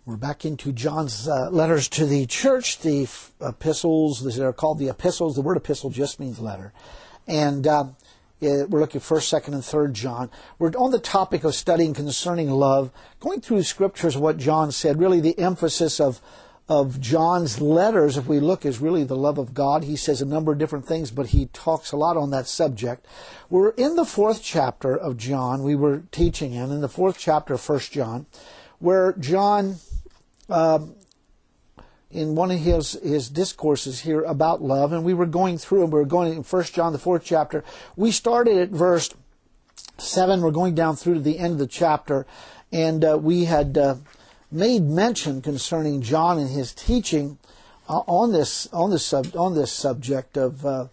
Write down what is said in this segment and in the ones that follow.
We're back into John's letters to the church, the epistles. They're called the epistles. The word epistle just means letter. And we're looking at 1st, 2nd, and 3rd John. We're on the topic of studying concerning love, going through the scriptures, what John said. Really the emphasis of John's letters, if we look, is really the love of God. He says a number of different things, but he talks a lot on that subject. We're in the 4th chapter of John. We were teaching in the 4th chapter of 1st John, where John, in one of his discourses here about love, and we were going through, and we were going in 1 John, the 4th chapter. We started at verse 7. We're going down through to the end of the chapter, and we had made mention concerning John and his teaching on this subject of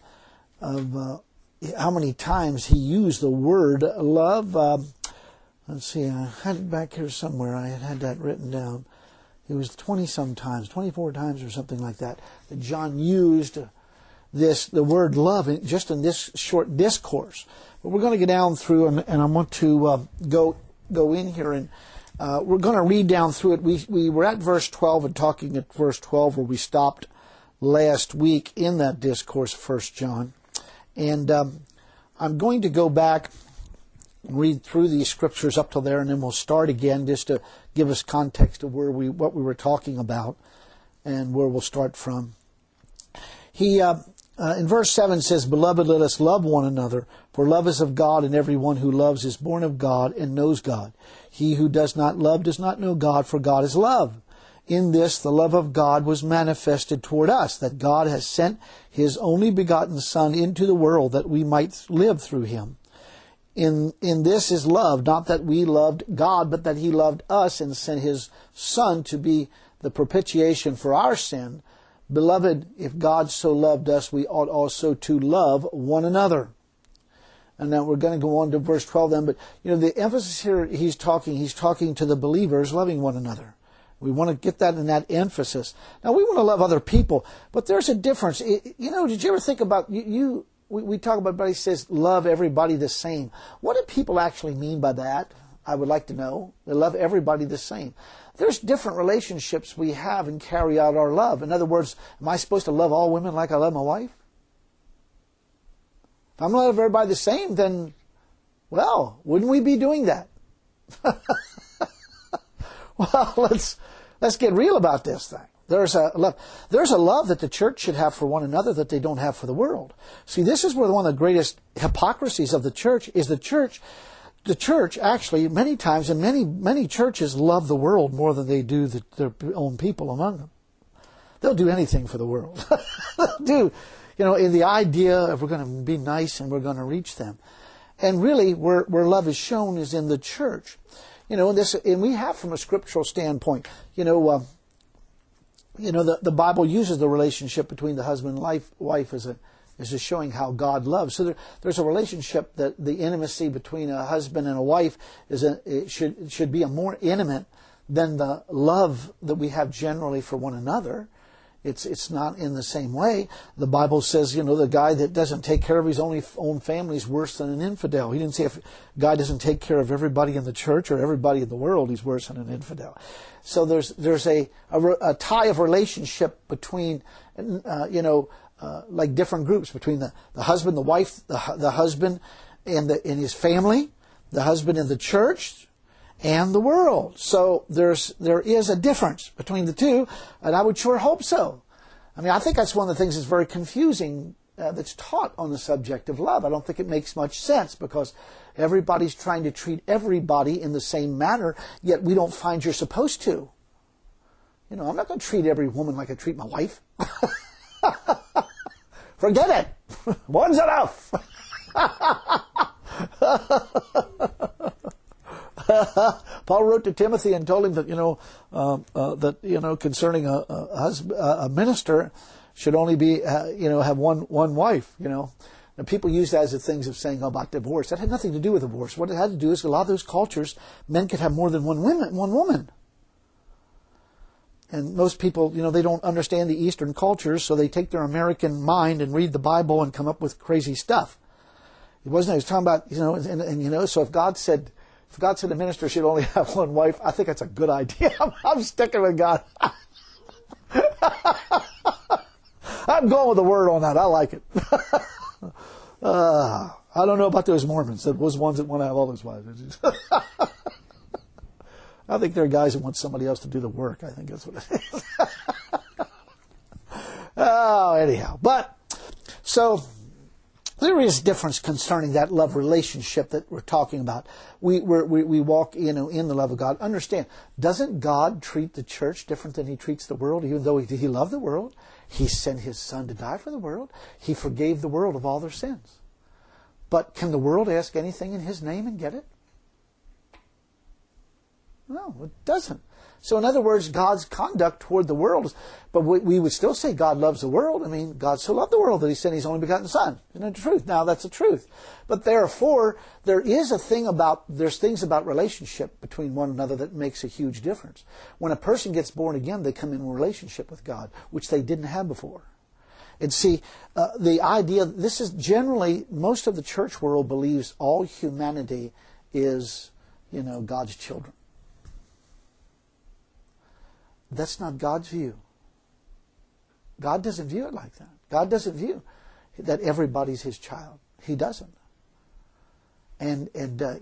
how many times he used the word love. Let's see, I had it back here somewhere. I had that written down. It was 20-some times, 24 times or something like that John used the word love just in this short discourse. But we're going to get down through, and I want to go in here, and we're going to read down through it. We were at verse 12 and talking at verse 12 where we stopped last week in that discourse of 1 John. And I'm going to go back and read through these scriptures up to there, and then we'll start again just to give us context of what we were talking about and where we'll start from. He in verse 7 says, "Beloved, let us love one another, for love is of God, and everyone who loves is born of God and knows God. He who does not love does not know God, for God is love. In this the love of God was manifested toward us, that God has sent His only begotten Son into the world that we might live through Him. In this is love, not that we loved God, but that He loved us and sent His Son to be the propitiation for our sin. Beloved, if God so loved us, we ought also to love one another." And now we're going to go on to verse 12 then, but the emphasis here, he's talking to the believers loving one another. We want to get that in that emphasis. Now we want to love other people, but there's a difference. Did you ever think about, we talk about, everybody says love everybody the same. What do people actually mean by that? I would like to know. They love everybody the same. There's different relationships we have and carry out our love. In other words, am I supposed to love all women like I love my wife? If I'm going to love everybody the same, then, well, wouldn't we be doing that? Well, let's get real about this thing. There's a love that the church should have for one another that they don't have for the world. See, this is where one of the greatest hypocrisies of the church is. The church actually, many times, and many churches love the world more than they do their own people among them. They'll do anything for the world. They'll do, in the idea of we're going to be nice and we're going to reach them. And really, where love is shown is in the church. And we have from a scriptural standpoint, the Bible uses the relationship between the husband and wife as a showing how God loves. So there's a relationship that the intimacy between a husband and a wife should be a more intimate than the love that we have generally for one another. It's not in the same way. The Bible says, the guy that doesn't take care of his own family is worse than an infidel. He didn't say if a guy doesn't take care of everybody in the church or everybody in the world, he's worse than an infidel. So there's a tie of relationship between, like different groups, between the husband, the wife, the husband and his family, the husband in the church, and the world. So there is a difference between the two, and I would sure hope so. I think that's one of the things that's very confusing that's taught on the subject of love. I don't think it makes much sense because everybody's trying to treat everybody in the same manner, yet we don't find you're supposed to. I'm not going to treat every woman like I treat my wife. Forget it. One's enough. Paul wrote to Timothy and told him that concerning a minister should only be have one wife. And people use that as the things of saying about divorce. That had nothing to do with divorce. What it had to do is a lot of those cultures, men could have more than one woman. And most people, they don't understand the Eastern cultures, so they take their American mind and read the Bible and come up with crazy stuff. He was talking about, so if God said If God said a minister should only have one wife, I think that's a good idea. I'm sticking with God. I'm going with the word on that. I like it. I don't know about those Mormons. Those ones that want to have all those wives. I think there are guys who want somebody else to do the work. I think that's what it is. Oh, anyhow. But, so, there is difference concerning that love relationship that we're talking about. We walk in the love of God. Understand, doesn't God treat the church different than He treats the world? Even though He loved the world, He sent His Son to die for the world. He forgave the world of all their sins. But can the world ask anything in His name and get it? No, it doesn't. So in other words, God's conduct toward the world is, but we would still say God loves the world. I mean, God so loved the world that He sent His only begotten Son. Isn't that the truth? Now, that's the truth. But therefore, there's things about relationship between one another that makes a huge difference. When a person gets born again, they come in a relationship with God, which they didn't have before. And see, the idea, this is generally, most of the church world believes all humanity is, God's children. That's not God's view. God doesn't view it like that. God doesn't view that everybody's His child. He doesn't. And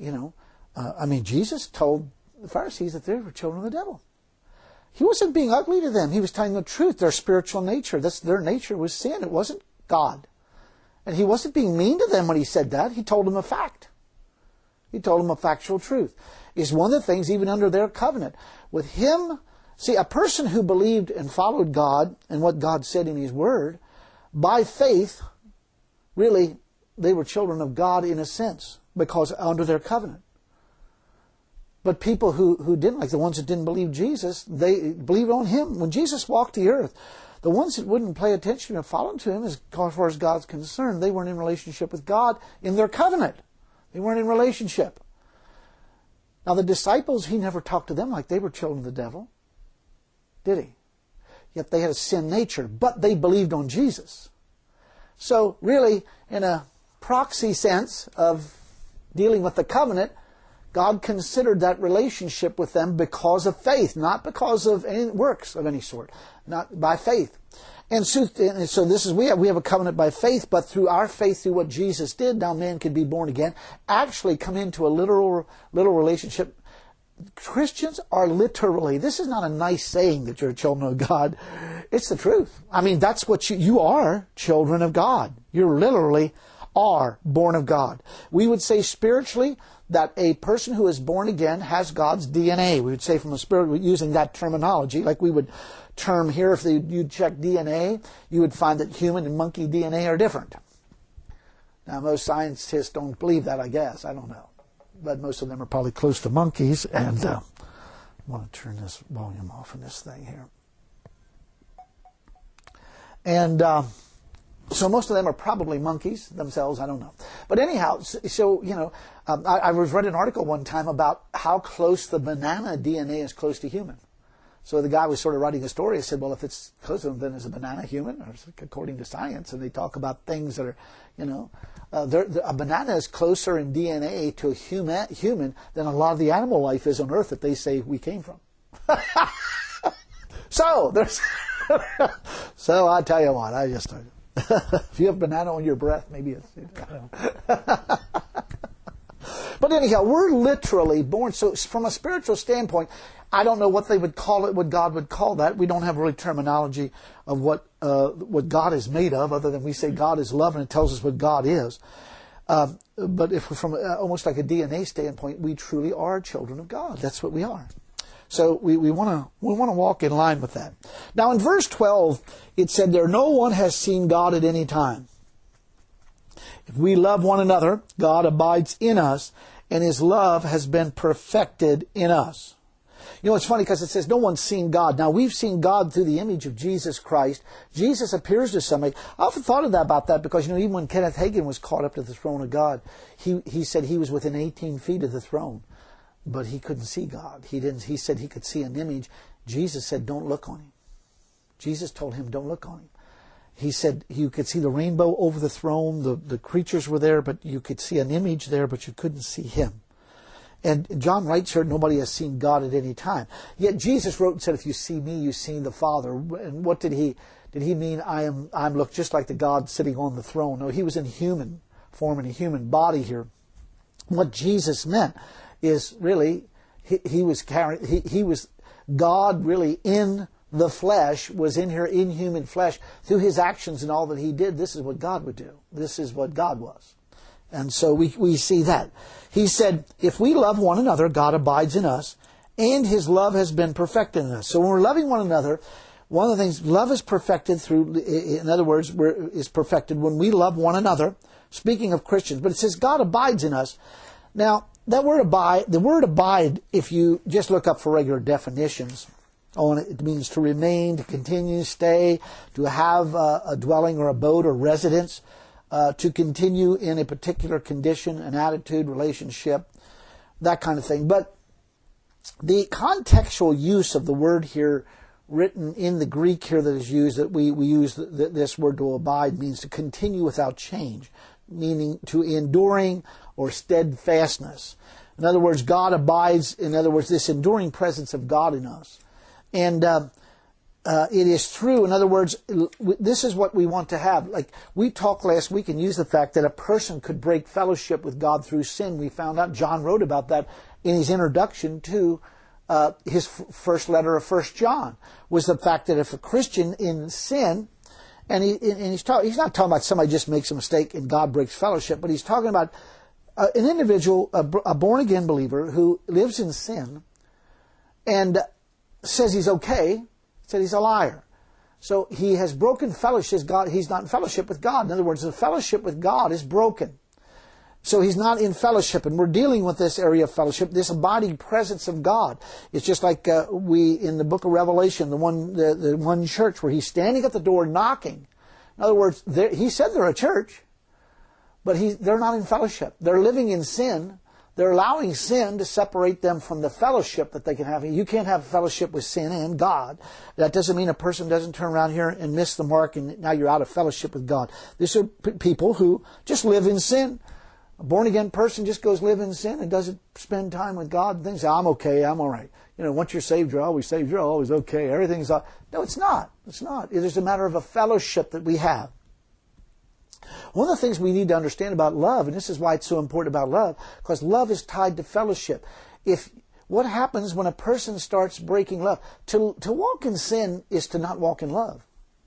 Jesus told the Pharisees that they were children of the devil. He wasn't being ugly to them. He was telling the truth. Their spiritual nature, their nature was sin. It wasn't God. And He wasn't being mean to them when He said that. He told them a fact. He told them a factual truth. It's one of the things, even under their covenant. With Him, see, a person who believed and followed God and what God said in His Word, by faith, really, they were children of God in a sense, because under their covenant. But people who didn't, like the ones that didn't believe Jesus, they believed on Him. When Jesus walked the earth, the ones that wouldn't pay attention and follow to Him, as far as God's concerned, they weren't in relationship with God in their covenant. They weren't in relationship. Now the disciples, He never talked to them like they were children of the devil. Did He? Yet they had a sin nature, but they believed on Jesus. So really, in a proxy sense of dealing with the covenant, God considered that relationship with them because of faith, not because of any works of any sort, not by faith. And so this is, we have a covenant by faith, but through our faith, through what Jesus did, now man could be born again, actually come into a literal relationship. Christians are literally, this is not a nice saying that you're children of God. It's the truth. I mean, that's what you are, children of God. You literally are born of God. We would say spiritually that a person who is born again has God's DNA. We would say from a spirit, using that terminology, like we would term here, if you check DNA, you would find that human and monkey DNA are different. Now, most scientists don't believe that, I guess. I don't know. But most of them are probably close to monkeys. And I want to turn this volume off in this thing here. And so most of them are probably monkeys themselves. I don't know. But anyhow, I read an article one time about how close the banana DNA is close to human. So the guy was sort of writing a story. He said, well, if it's close to them, then is a banana human? Or according to science. And they talk about things that are, a banana is closer in DNA to a human than a lot of the animal life is on Earth that they say we came from. So I tell you what, if you have banana on your breath, maybe it's, I don't know. But anyhow, we're literally born. So from a spiritual standpoint, I don't know what they would call it, what God would call that. We don't have really terminology of what God is made of, other than we say God is love and it tells us what God is. But if we're from almost like a DNA standpoint, we truly are children of God. That's what we are. So we want to walk in line with that. Now in verse 12, it said there, no one has seen God at any time. If we love one another, God abides in us, and His love has been perfected in us. You know, it's funny because it says no one's seen God. Now, we've seen God through the image of Jesus Christ. Jesus appears to somebody. I often thought of that about that because, even when Kenneth Hagin was caught up to the throne of God, he said he was within 18 feet of the throne, but he couldn't see God. He said he could see an image. Jesus said, don't look on Him. Jesus told him, don't look on Him. He said you could see the rainbow over the throne. The creatures were there, but you could see an image there, but you couldn't see Him. And John writes here, nobody has seen God at any time. Yet Jesus wrote and said, if you see me, you've seen the Father. And what did he mean? I'm look just like the God sitting on the throne. No, he was in human form, in a human body here. What Jesus meant is really, he was God really in the flesh, was in here in human flesh through his actions and all that he did. This is what God would do. This is what God was. And so we see that. He said, if we love one another, God abides in us, and his love has been perfected in us. So when we're loving one another, one of the things, love is perfected through, in other words, is perfected when we love one another, speaking of Christians. But it says God abides in us. Now, that word abide, the word abide, if you just look up for regular definitions on it, it means to remain, to continue, stay, to have a dwelling or abode or residence, to continue in a particular condition, an attitude, relationship, that kind of thing. But the contextual use of the word here, written in the Greek here that is used, that we use this word to abide, means to continue without change, meaning to enduring or steadfastness. In other words, God abides, in other words, this enduring presence of God in us. And it is true. In other words, this is what we want to have. Like we talked last week and used the fact that a person could break fellowship with God through sin. We found out, John wrote about that in his introduction to his first letter of 1 John, was the fact that if a Christian in sin, and he's not talking about somebody just makes a mistake and God breaks fellowship, but he's talking about an individual, a born-again believer who lives in sin and says he's okay, said he's a liar. So he has broken fellowship. He's not in fellowship with God. In other words, the fellowship with God is broken. So he's not in fellowship, and we're dealing with this area of fellowship, this abiding presence of God. It's just like we in the book of Revelation, the one church where he's standing at the door knocking. In other words, he said they're a church, but they're not in fellowship. They're living in sin. They're allowing sin to separate them from the fellowship that they can have. You can't have fellowship with sin and God. That doesn't mean a person doesn't turn around here and miss the mark and now you're out of fellowship with God. These are people who just live in sin. A born-again person just goes live in sin and doesn't spend time with God and thinks, I'm okay, I'm all right. You know, once you're saved, you're always saved, you're always okay. Everything's... No, it's not. It's not. It is a matter of a fellowship that we have. One of the things we need to understand about love, and this is why it's so important about love, because love is tied to fellowship. What happens when a person starts breaking love? To walk in sin is to not walk in love.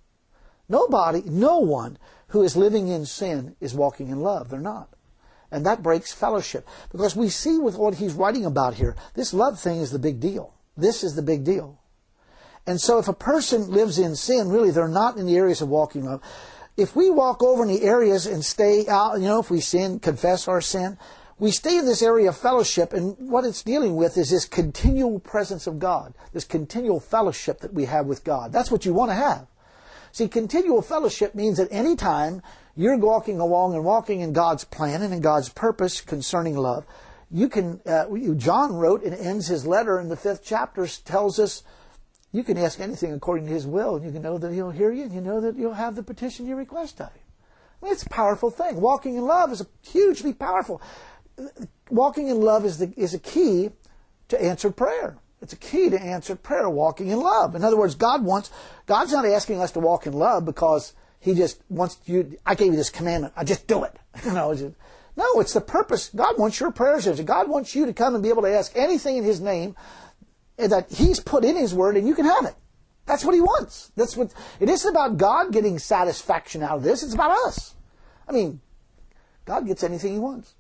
No one who is living in sin is walking in love. They're not. And that breaks fellowship. Because we see with what he's writing about here, this love thing is the big deal. This is the big deal. And so if a person lives in sin, really they're not in the areas of walking love. If we walk over in the areas and stay out, if we sin, confess our sin, we stay in this area of fellowship, and what it's dealing with is this continual presence of God, this continual fellowship that we have with God. That's what you want to have. See, continual fellowship means that any time you're walking along and walking in God's plan and in God's purpose concerning love, you can, John wrote and ends his letter in the 5th chapter, tells us, you can ask anything according to his will, and you can know that he'll hear you, and you know that you'll have the petition you request of him. I mean, it's a powerful thing. Walking in love is hugely powerful. Walking in love is a key to answered prayer. It's a key to answered prayer, walking in love. In other words, God's not asking us to walk in love because he just wants you, I gave you this commandment, I just do it. No, it's the purpose. God wants your prayers. God wants you to come and be able to ask anything in his name that he's put in his word, and you can have it. That's what he wants. It isn't about God getting satisfaction out of this. It's about us. I mean, God gets anything he wants.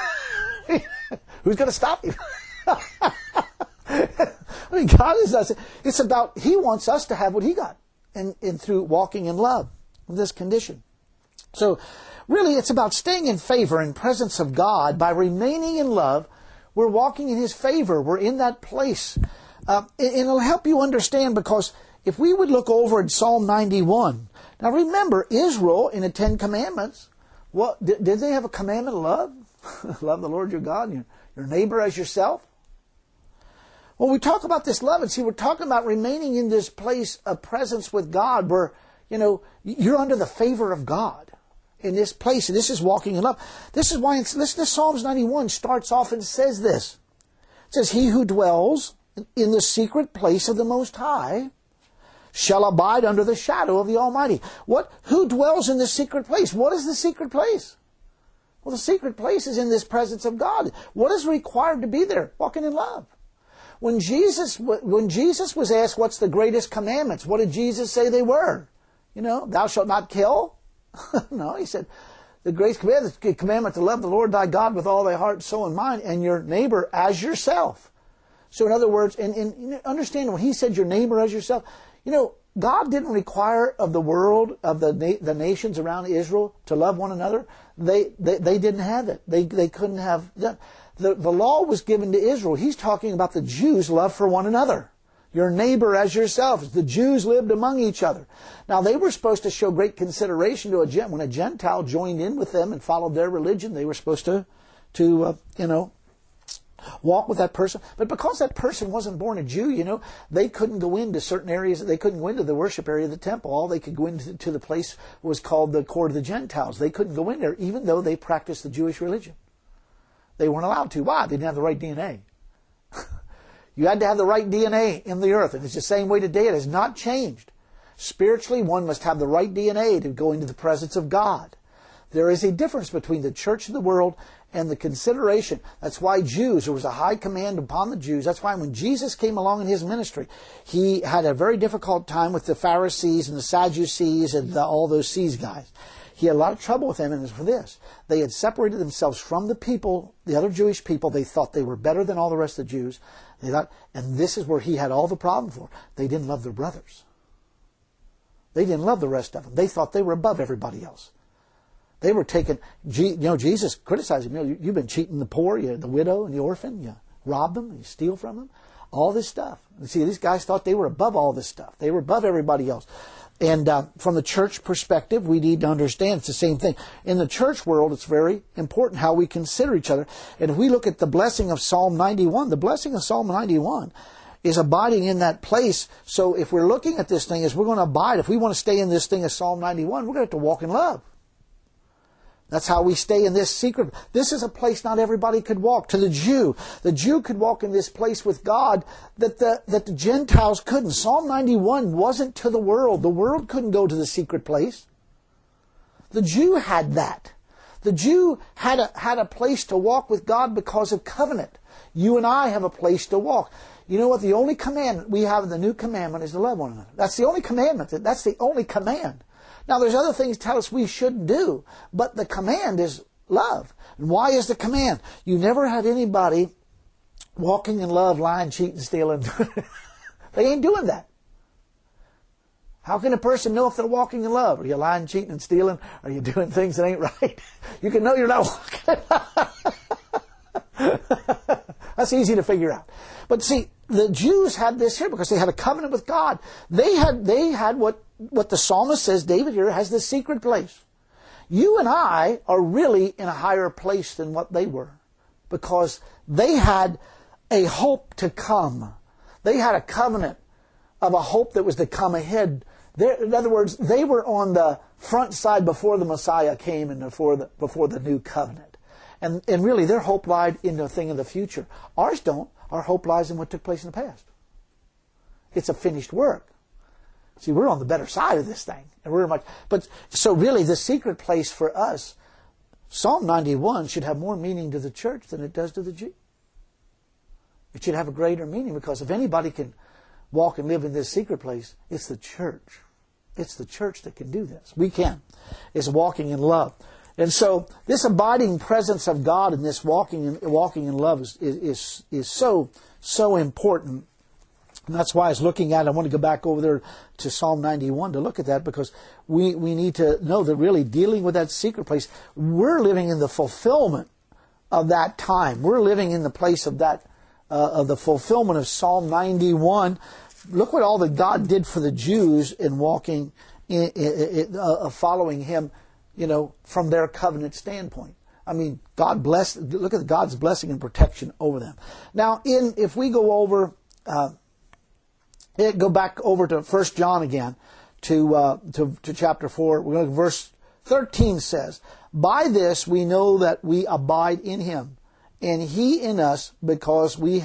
Who's going to stop him? I mean, God is us. It's about, he wants us to have what he got, and through walking in love in this condition. So, really, it's about staying in favor and presence of God by remaining in love. We're walking in his favor. We're in that place. And it'll help you understand, because if we would look over at Psalm 91, now remember, Israel in the 10 Commandments, did they have a commandment of love? Love the Lord your God and your neighbor as yourself. When we talk about this love, and see, we're talking about remaining in this place of presence with God where, you're under the favor of God in this place, and this is walking in love. This is why, listen to Psalms 91, starts off and says this. It says, he who dwells in the secret place of the Most High shall abide under the shadow of the Almighty. Who dwells in the secret place? What is the secret place? Well, the secret place is in this presence of God. What is required to be there? Walking in love. When Jesus was asked what's the greatest commandments, what did Jesus say they were? Thou shalt not kill? No, he said, the greatest commandment to love the Lord thy God with all thy heart, soul, and mind, and your neighbor as yourself. So in other words, and understand when he said your neighbor as yourself, God didn't require of the world, of the nations around Israel to love one another. They didn't have it. They couldn't have. The law was given to Israel. He's talking about the Jews' love for one another. Your neighbor as yourself. The Jews lived among each other. Now they were supposed to show great consideration to when a Gentile joined in with them and followed their religion. They were supposed to walk with that person. But because that person wasn't born a Jew, they couldn't go into certain areas. They couldn't go into the worship area of the temple. All they could go into the place was called the court of the Gentiles. They couldn't go in there even though they practiced the Jewish religion. They weren't allowed to. Why? They didn't have the right DNA. You had to have the right DNA in the earth. And it's the same way today. It has not changed. Spiritually, one must have the right DNA to go into the presence of God. There is a difference between the church of the world and the consideration. That's why there was a high command upon the Jews. That's why when Jesus came along in his ministry, he had a very difficult time with the Pharisees and the Sadducees and all those C's guys. He had a lot of trouble with them, and it was for this. They had separated themselves from the people, the other Jewish people. They thought they were better than all the rest of the Jews. And this is where he had all the problem for. They didn't love their brothers. They didn't love the rest of them. They thought they were above everybody else. They were taking, Jesus criticized them. You've been cheating the poor, the widow and the orphan. You rob them, you steal from them. All this stuff. And see, these guys thought they were above all this stuff. They were above everybody else. And from the church perspective, we need to understand it's the same thing. In the church world, it's very important how we consider each other. And if we look at the blessing of Psalm 91, the blessing of Psalm 91 is abiding in that place. So if we're looking at this thing as we're going to abide, if we want to stay in this thing of Psalm 91, we're going to have to walk in love. That's how we stay in this secret. This is a place not everybody could walk. To the Jew could walk in this place with God that the Gentiles couldn't. Psalm 91 wasn't to the world. The world couldn't go to the secret place. The Jew had that. The Jew had a place to walk with God because of covenant. You and I have a place to walk. You know what? The only commandment we have in the new commandment is to love one another. That's the only commandment. That's the only command. Now, there's other things tell us we shouldn't do, but the command is love. And why is the command? You never had anybody walking in love, lying, cheating, stealing. They ain't doing that. How can a person know if they're walking in love? Are you lying, cheating, and stealing? Are you doing things that ain't right? You can know you're not walking in love. That's easy to figure out. But see, the Jews had this here because they had a covenant with God. They had what the psalmist says, David here, has the secret place. You and I are really in a higher place than what they were because they had a hope to come. They had a covenant of a hope that was to come ahead. In other words, they were on the front side before the Messiah came and before the new covenant. And really, their hope lied in the thing of the future. Ours don't. Our hope lies in what took place in the past. It's a finished work. See, we're on the better side of this thing. But so really, the secret place for us, Psalm 91 should have more meaning to the church than it does to the Jew. It should have a greater meaning because if anybody can walk and live in this secret place, it's the church. It's the church that can do this. We can. It's walking in love. And so this abiding presence of God and this walking in love is so important. And that's why I was looking at it. I want to go back over there to Psalm 91 to look at that because we need to know that really dealing with that secret place, we're living in the fulfillment of that time. We're living in the place of that of the fulfillment of Psalm 91. Look what all that God did for the Jews in walking following Him, from their covenant standpoint. I mean, God blessed. Look at God's blessing and protection over them. Now, if we go over, go back over to 1 John again, to chapter 4. We're going to verse 13 says, "By this we know that we abide in Him, and He in us because He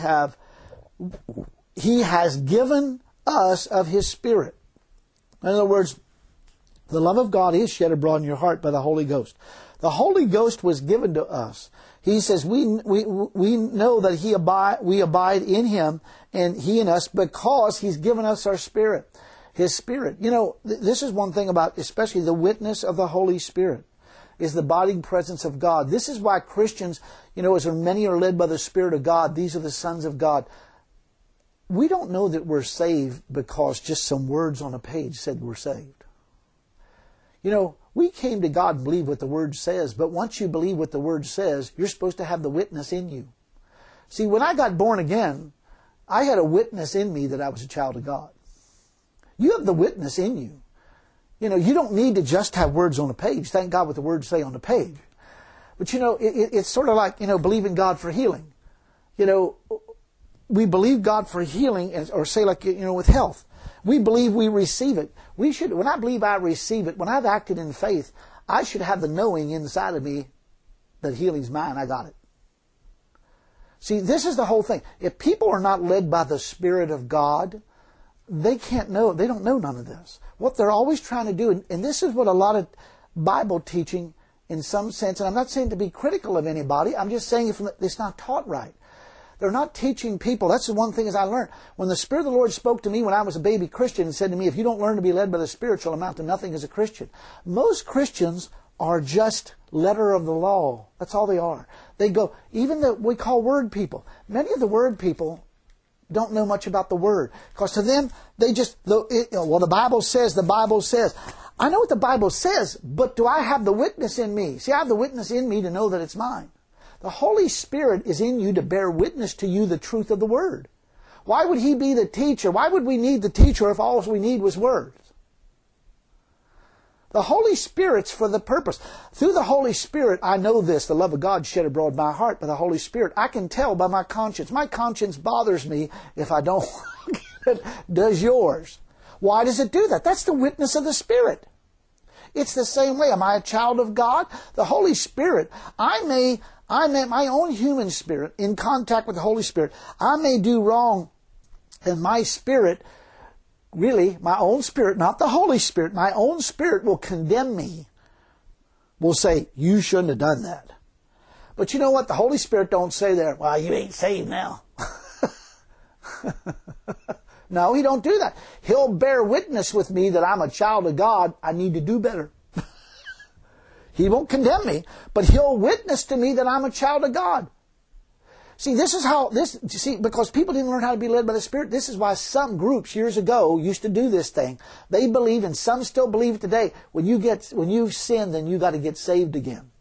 has given us of His Spirit. In other words, the love of God is shed abroad in your heart by the Holy Ghost. The Holy Ghost was given to us. He says we know that we abide in Him and He in us because He's given us our Spirit, His Spirit. You know, this is one thing about especially the witness of the Holy Spirit, is the abiding presence of God. This is why Christians, you know, as many are led by the Spirit of God, these are the sons of God. We don't know that we're saved because just some words on a page said we're saved. You know, we came to God and believe what the Word says, but once you believe what the Word says, you're supposed to have the witness in you. See, when I got born again, I had a witness in me that I was a child of God. You have the witness in you. You know, you don't need to just have words on a page. Thank God what the words say on the page. But you know, it's sort of like, you know, believing God for healing. You know, we believe God for healing, or say like, you know, with health. We believe we receive it. We should, when I believe I receive it, when I've acted in faith, I should have the knowing inside of me that healing's mine. I got it. See, this is the whole thing. If people are not led by the Spirit of God, they can't know, they don't know none of this. What they're always trying to do, and this is what a lot of Bible teaching, in some sense, and I'm not saying to be critical of anybody, I'm just saying it's not taught right. They're not teaching people. That's the one thing as I learned. When the Spirit of the Lord spoke to me when I was a baby Christian and said to me, if you don't learn to be led by the Spirit, you'll amount to nothing as a Christian. Most Christians are just letter of the law. That's all they are. They go, even we call word people. Many of the word people don't know much about the Word. Because to them, they just, well, the Bible says. I know what the Bible says, but do I have the witness in me? See, I have the witness in me to know that it's mine. The Holy Spirit is in you to bear witness to you the truth of the Word. Why would He be the teacher? Why would we need the teacher if all we need was words? The Holy Spirit's for the purpose. Through the Holy Spirit, I know this, the love of God shed abroad in my heart by the Holy Spirit. I can tell by my conscience. My conscience bothers me if I don't like it. Does yours? Why does it do that? That's the witness of the Spirit. It's the same way. Am I a child of God? The Holy Spirit, I may my own human spirit, in contact with the Holy Spirit, I may do wrong, and my spirit, really, my own spirit, not the Holy Spirit, my own spirit will condemn me, will say, you shouldn't have done that. But you know what? The Holy Spirit don't say there, well, you ain't saved now. No, He don't do that. He'll bear witness with me that I'm a child of God. I need to do better. He won't condemn me, but He'll witness to me that I'm a child of God. See, this is how, because people didn't learn how to be led by the Spirit, this is why some groups years ago used to do this thing. They believe, and some still believe it today, when you sin, then you got to get saved again.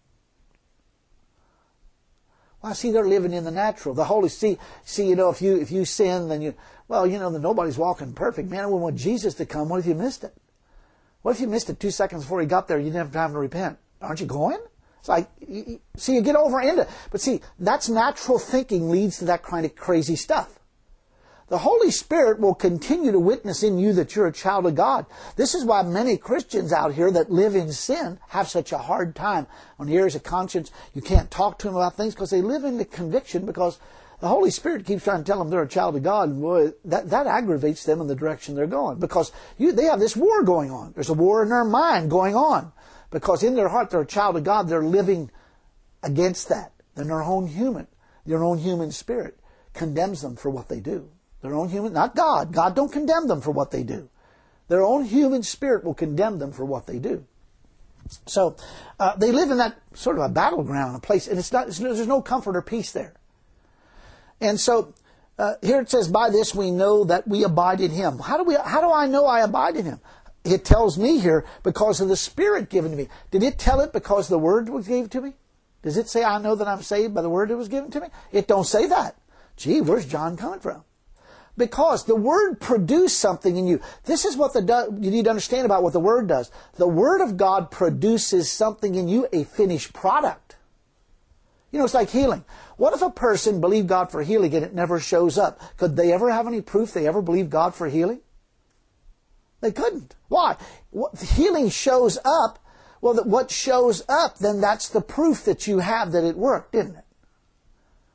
Well, see, they're living in the natural. The Holy, you know, if you sin, then nobody's walking perfect. Man, we want Jesus to come. What if you missed it? What if you missed it 2 seconds before He got there? You didn't have time to repent. Aren't you going? It's like, see, you get over into it. But see, that's natural thinking leads to that kind of crazy stuff. The Holy Spirit will continue to witness in you that you're a child of God. This is why many Christians out here that live in sin have such a hard time. On the areas of conscience, you can't talk to them about things because they live in the conviction, because the Holy Spirit keeps trying to tell them they're a child of God. And boy, that aggravates them in the direction they're going. Because they have this war going on. There's a war in their mind going on. Because in their heart they're a child of God. They're living against that. Then their own human spirit condemns them for what they do. Their own human, not God. God don't condemn them for what they do. Their own human spirit will condemn them for what they do. So they live in that sort of a battleground, a place, and there's no comfort or peace there. And so here it says, by this we know that we abide in Him. How do I know I abide in Him? It tells me here because of the Spirit given to me. Did it tell it because the Word was given to me? Does it say I know that I'm saved by the Word that was given to me? It don't say that. Gee, where's John coming from? Because the Word produced something in you. This is what you need to understand about what the Word does. The Word of God produces something in you, a finished product. You know, it's like healing. What if a person believed God for healing and it never shows up? Could they ever have any proof they ever believed God for healing? They couldn't. Why? Healing shows up. Well, what shows up, then that's the proof that you have that it worked, isn't it?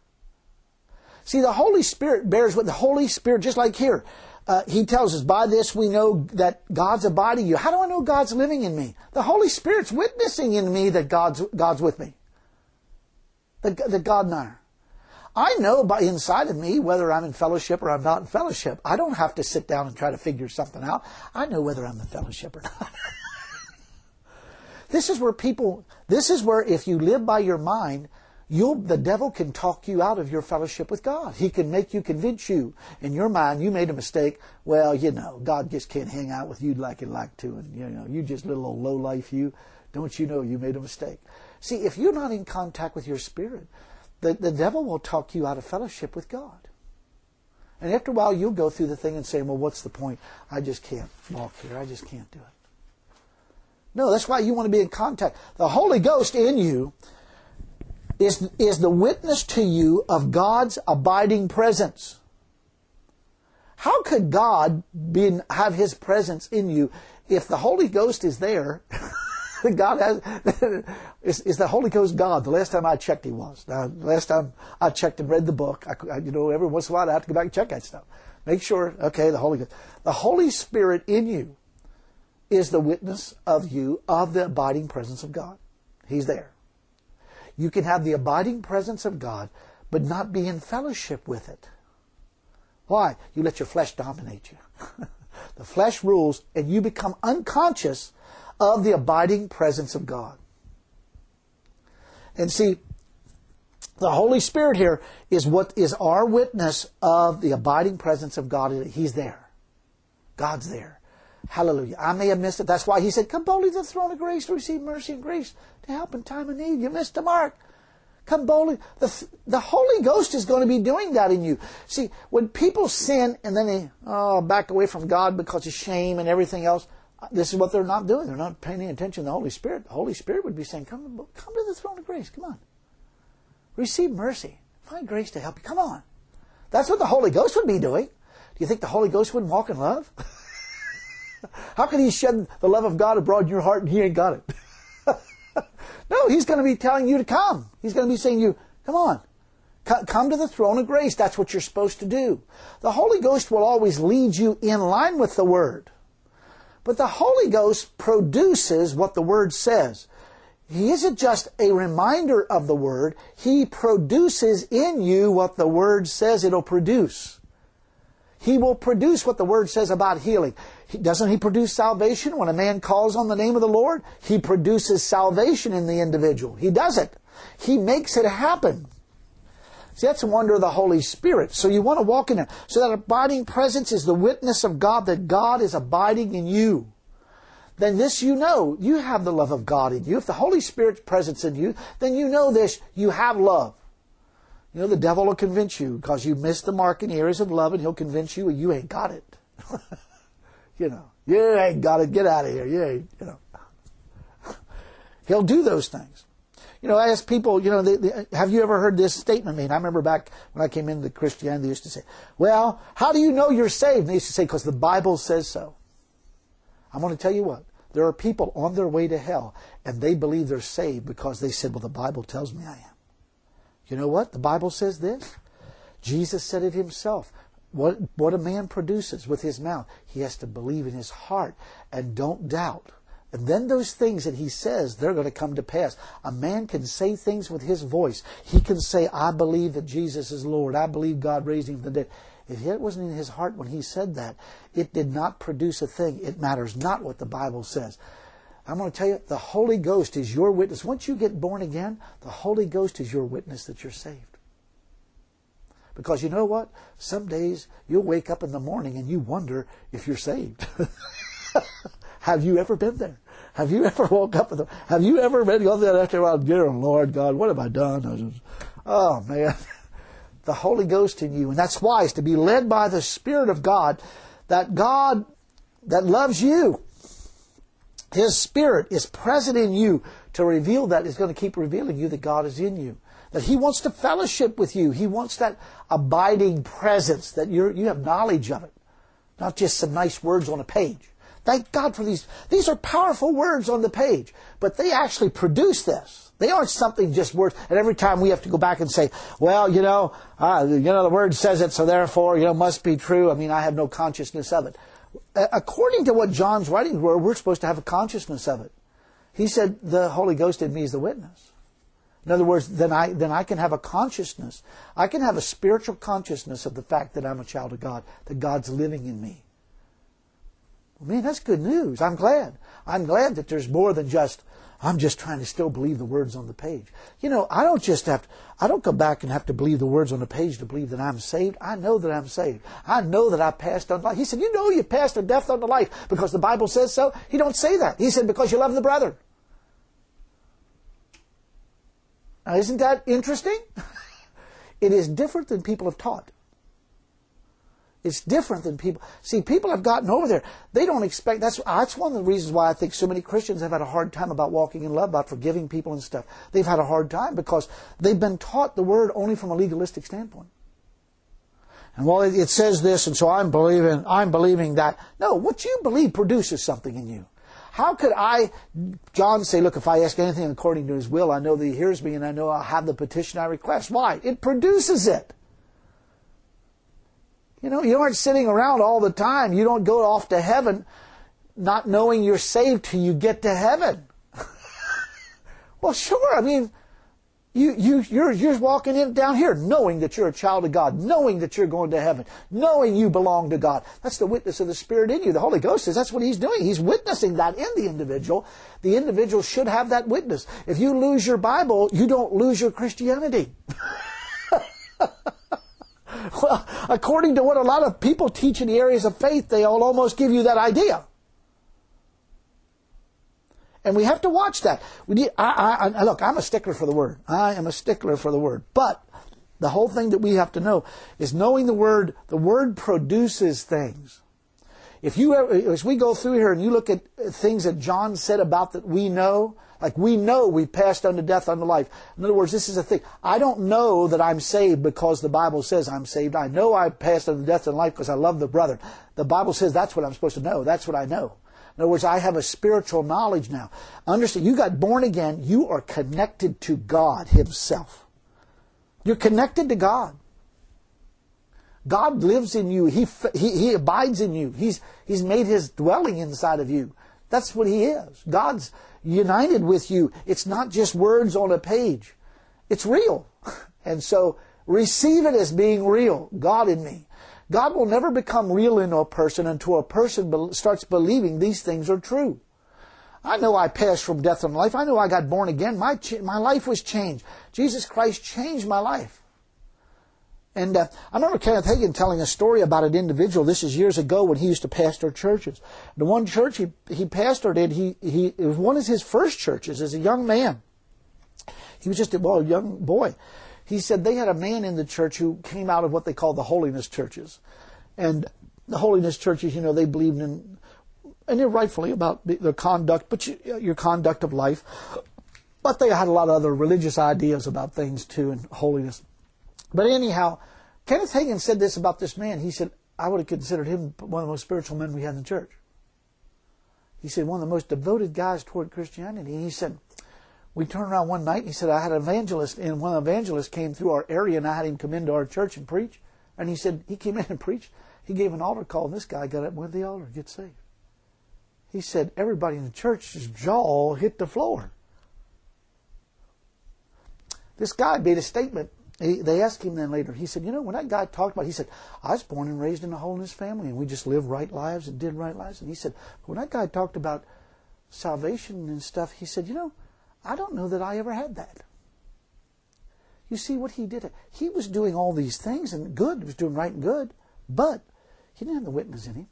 See, the Holy Spirit bears with the Holy Spirit, just like here. He tells us, by this we know that God's abiding in you. How do I know God's living in me? The Holy Spirit's witnessing in me that God's with me. That God and I are. I know by inside of me whether I'm in fellowship or I'm not in fellowship. I don't have to sit down and try to figure something out. I know whether I'm in fellowship or not. This is where if you live by your mind, the devil can talk you out of your fellowship with God. He can convince you in your mind you made a mistake. Well, God just can't hang out with you like he'd like to. And, you just little old lowlife you. Don't you know you made a mistake? See, if you're not in contact with your spirit, the devil will talk you out of fellowship with God. And after a while, you'll go through the thing and say, well, what's the point? I just can't walk here. I just can't do it. No, that's why you want to be in contact. The Holy Ghost in you is the witness to you of God's abiding presence. How could God have His presence in you if the Holy Ghost is there? God is the Holy Ghost God? The last time I checked, He was. Now, the last time I checked and read the book, every once in a while I have to go back and check that stuff. Make sure, okay, the Holy Ghost. The Holy Spirit in you is the witness of you of the abiding presence of God. He's there. You can have the abiding presence of God, but not be in fellowship with it. Why? You let your flesh dominate you. The flesh rules, and you become unconscious of the abiding presence of God. And see, the Holy Spirit here is what is our witness of the abiding presence of God. He's there. God's there. Hallelujah. I may have missed it. That's why He said, come boldly to the throne of grace to receive mercy and grace to help in time of need. You missed the mark. Come boldly. The Holy Ghost is going to be doing that in you. See, when people sin and then they back away from God because of shame and everything else, this is what they're not doing. They're not paying any attention to the Holy Spirit. The Holy Spirit would be saying, come to the throne of grace. Come on. Receive mercy. Find grace to help you. Come on. That's what the Holy Ghost would be doing. Do you think the Holy Ghost wouldn't walk in love? How can He shed the love of God abroad in your heart and He ain't got it? No, He's going to be telling you to come. He's going to be saying to you, come on. Come to the throne of grace. That's what you're supposed to do. The Holy Ghost will always lead you in line with the Word. But the Holy Ghost produces what the Word says. He isn't just a reminder of the Word. He produces in you what the Word says it'll produce. He will produce what the Word says about healing. Doesn't He produce salvation when a man calls on the name of the Lord? He produces salvation in the individual. He does it. He makes it happen. See, that's the wonder of the Holy Spirit. So you want to walk in it. So that abiding presence is the witness of God, that God is abiding in you. Then this you know, you have the love of God in you. If the Holy Spirit's presence in you, then you know this, you have love. The devil will convince you because you missed the mark in areas of love, and he'll convince you you ain't got it. You ain't got it. Get out of here. You ain't, He'll do those things. I ask people, have you ever heard this statement made? I remember back when I came into Christianity, they used to say, well, how do you know you're saved? And they used to say, because the Bible says so. I'm going to tell you what. There are people on their way to hell, and they believe they're saved because they said, well, the Bible tells me I am. You know what? The Bible says this. Jesus said it Himself. What a man produces with his mouth, he has to believe in his heart and don't doubt. And then those things that he says, they're going to come to pass. A man can say things with his voice. He can say, I believe that Jesus is Lord. I believe God raised Him from the dead. If it wasn't in his heart when he said that, it did not produce a thing. It matters not what the Bible says. I'm going to tell you, the Holy Ghost is your witness. Once you get born again, the Holy Ghost is your witness that you're saved. Because you know what? Some days you'll wake up in the morning and you wonder if you're saved. Have you ever been there? Have you ever woke up? Have you ever read all that after a while? Dear Lord God, what have I done? Oh man, the Holy Ghost in you, and that's why it's to be led by the Spirit of God that loves you. His Spirit is present in you to reveal that. Is going to keep revealing you that God is in you. That He wants to fellowship with you. He wants that abiding presence, that you have knowledge of it. Not just some nice words on a page. Thank God for these. These are powerful words on the page. But they actually produce this. They aren't something just words. And every time we have to go back and say, well, the Word says it, so therefore, must be true. I mean, I have no consciousness of it. According to what John's writings were, we're supposed to have a consciousness of it. He said, the Holy Ghost in me is the witness. In other words, then I can have a consciousness. I can have a spiritual consciousness of the fact that I'm a child of God, that God's living in me. Well, man, that's good news. I'm glad. I'm glad that there's more than just, I'm just trying to still believe the words on the page. I don't go back and have to believe the words on the page to believe that I'm saved. I know that I'm saved. I know that I passed on life. He said, you passed on death unto life because the Bible says so. He don't say that. He said, because you love the brethren. Now, isn't that interesting? It is different than people have taught. It's different than people. See, people have gotten over there. They don't expect. That's one of the reasons why I think so many Christians have had a hard time about walking in love, about forgiving people and stuff. They've had a hard time because they've been taught the Word only from a legalistic standpoint. And well, it says this, and so I'm believing that. No, what you believe produces something in you. How could John say, look, if I ask anything according to His will, I know that He hears me and I know I'll have the petition I request. Why? It produces it. You aren't sitting around all the time. You don't go off to heaven not knowing you're saved till you get to heaven. Well, sure. I mean, you're walking in down here knowing that you're a child of God, knowing that you're going to heaven, knowing you belong to God. That's the witness of the Spirit in you. The Holy Ghost says that's what He's doing. He's witnessing that in the individual. The individual should have that witness. If you lose your Bible, you don't lose your Christianity. Well, according to what a lot of people teach in the areas of faith, they'll almost give you that idea. And we have to watch that. Look, I'm a stickler for the Word. I am a stickler for the Word. But the whole thing that we have to know is knowing the Word produces things. As we go through here and you look at things that John said about that we know, like we know we passed unto death unto life. In other words, this is a thing. I don't know that I'm saved because the Bible says I'm saved. I know I passed unto death unto life because I love the brother. The Bible says that's what I'm supposed to know. That's what I know. In other words, I have a spiritual knowledge now. Understand, you got born again. You are connected to God Himself. You're connected to God. God lives in you. He abides in you. He's made His dwelling inside of you. That's what He is. God's united with you. It's not just words on a page. It's real. And so receive it as being real. God in me. God will never become real in a person until a person starts believing these things are true. I know I passed from death unto life. I know I got born again. My life was changed. Jesus Christ changed my life. And I remember Kenneth Hagin telling a story about an individual. This is years ago when he used to pastor churches. The one church he pastored in, it was one of his first churches as a young man. He was just a young boy. He said they had a man in the church who came out of what they called the holiness churches. And the holiness churches, they believed in, and they're rightfully about their conduct, but your conduct of life. But they had a lot of other religious ideas about things too, and holiness. But anyhow, Kenneth Hagin said this about this man. He said, I would have considered him one of the most spiritual men we had in the church. He said, one of the most devoted guys toward Christianity. And he said, we turned around one night and he said, I had an evangelist, and one of the evangelists came through our area and I had him come into our church and preach. And he said, he came in and preached. He gave an altar call and this guy got up and went to the altar to get saved. He said, everybody in the church's jaw hit the floor. This guy made a statement. They asked him then later, he said, when that guy talked about, he said, I was born and raised in a holiness family and we just lived right lives and did right lives. And he said, when that guy talked about salvation and stuff, he said, I don't know that I ever had that. You see what he did? He was doing all these things and good. He was doing right and good, but he didn't have the witness in him.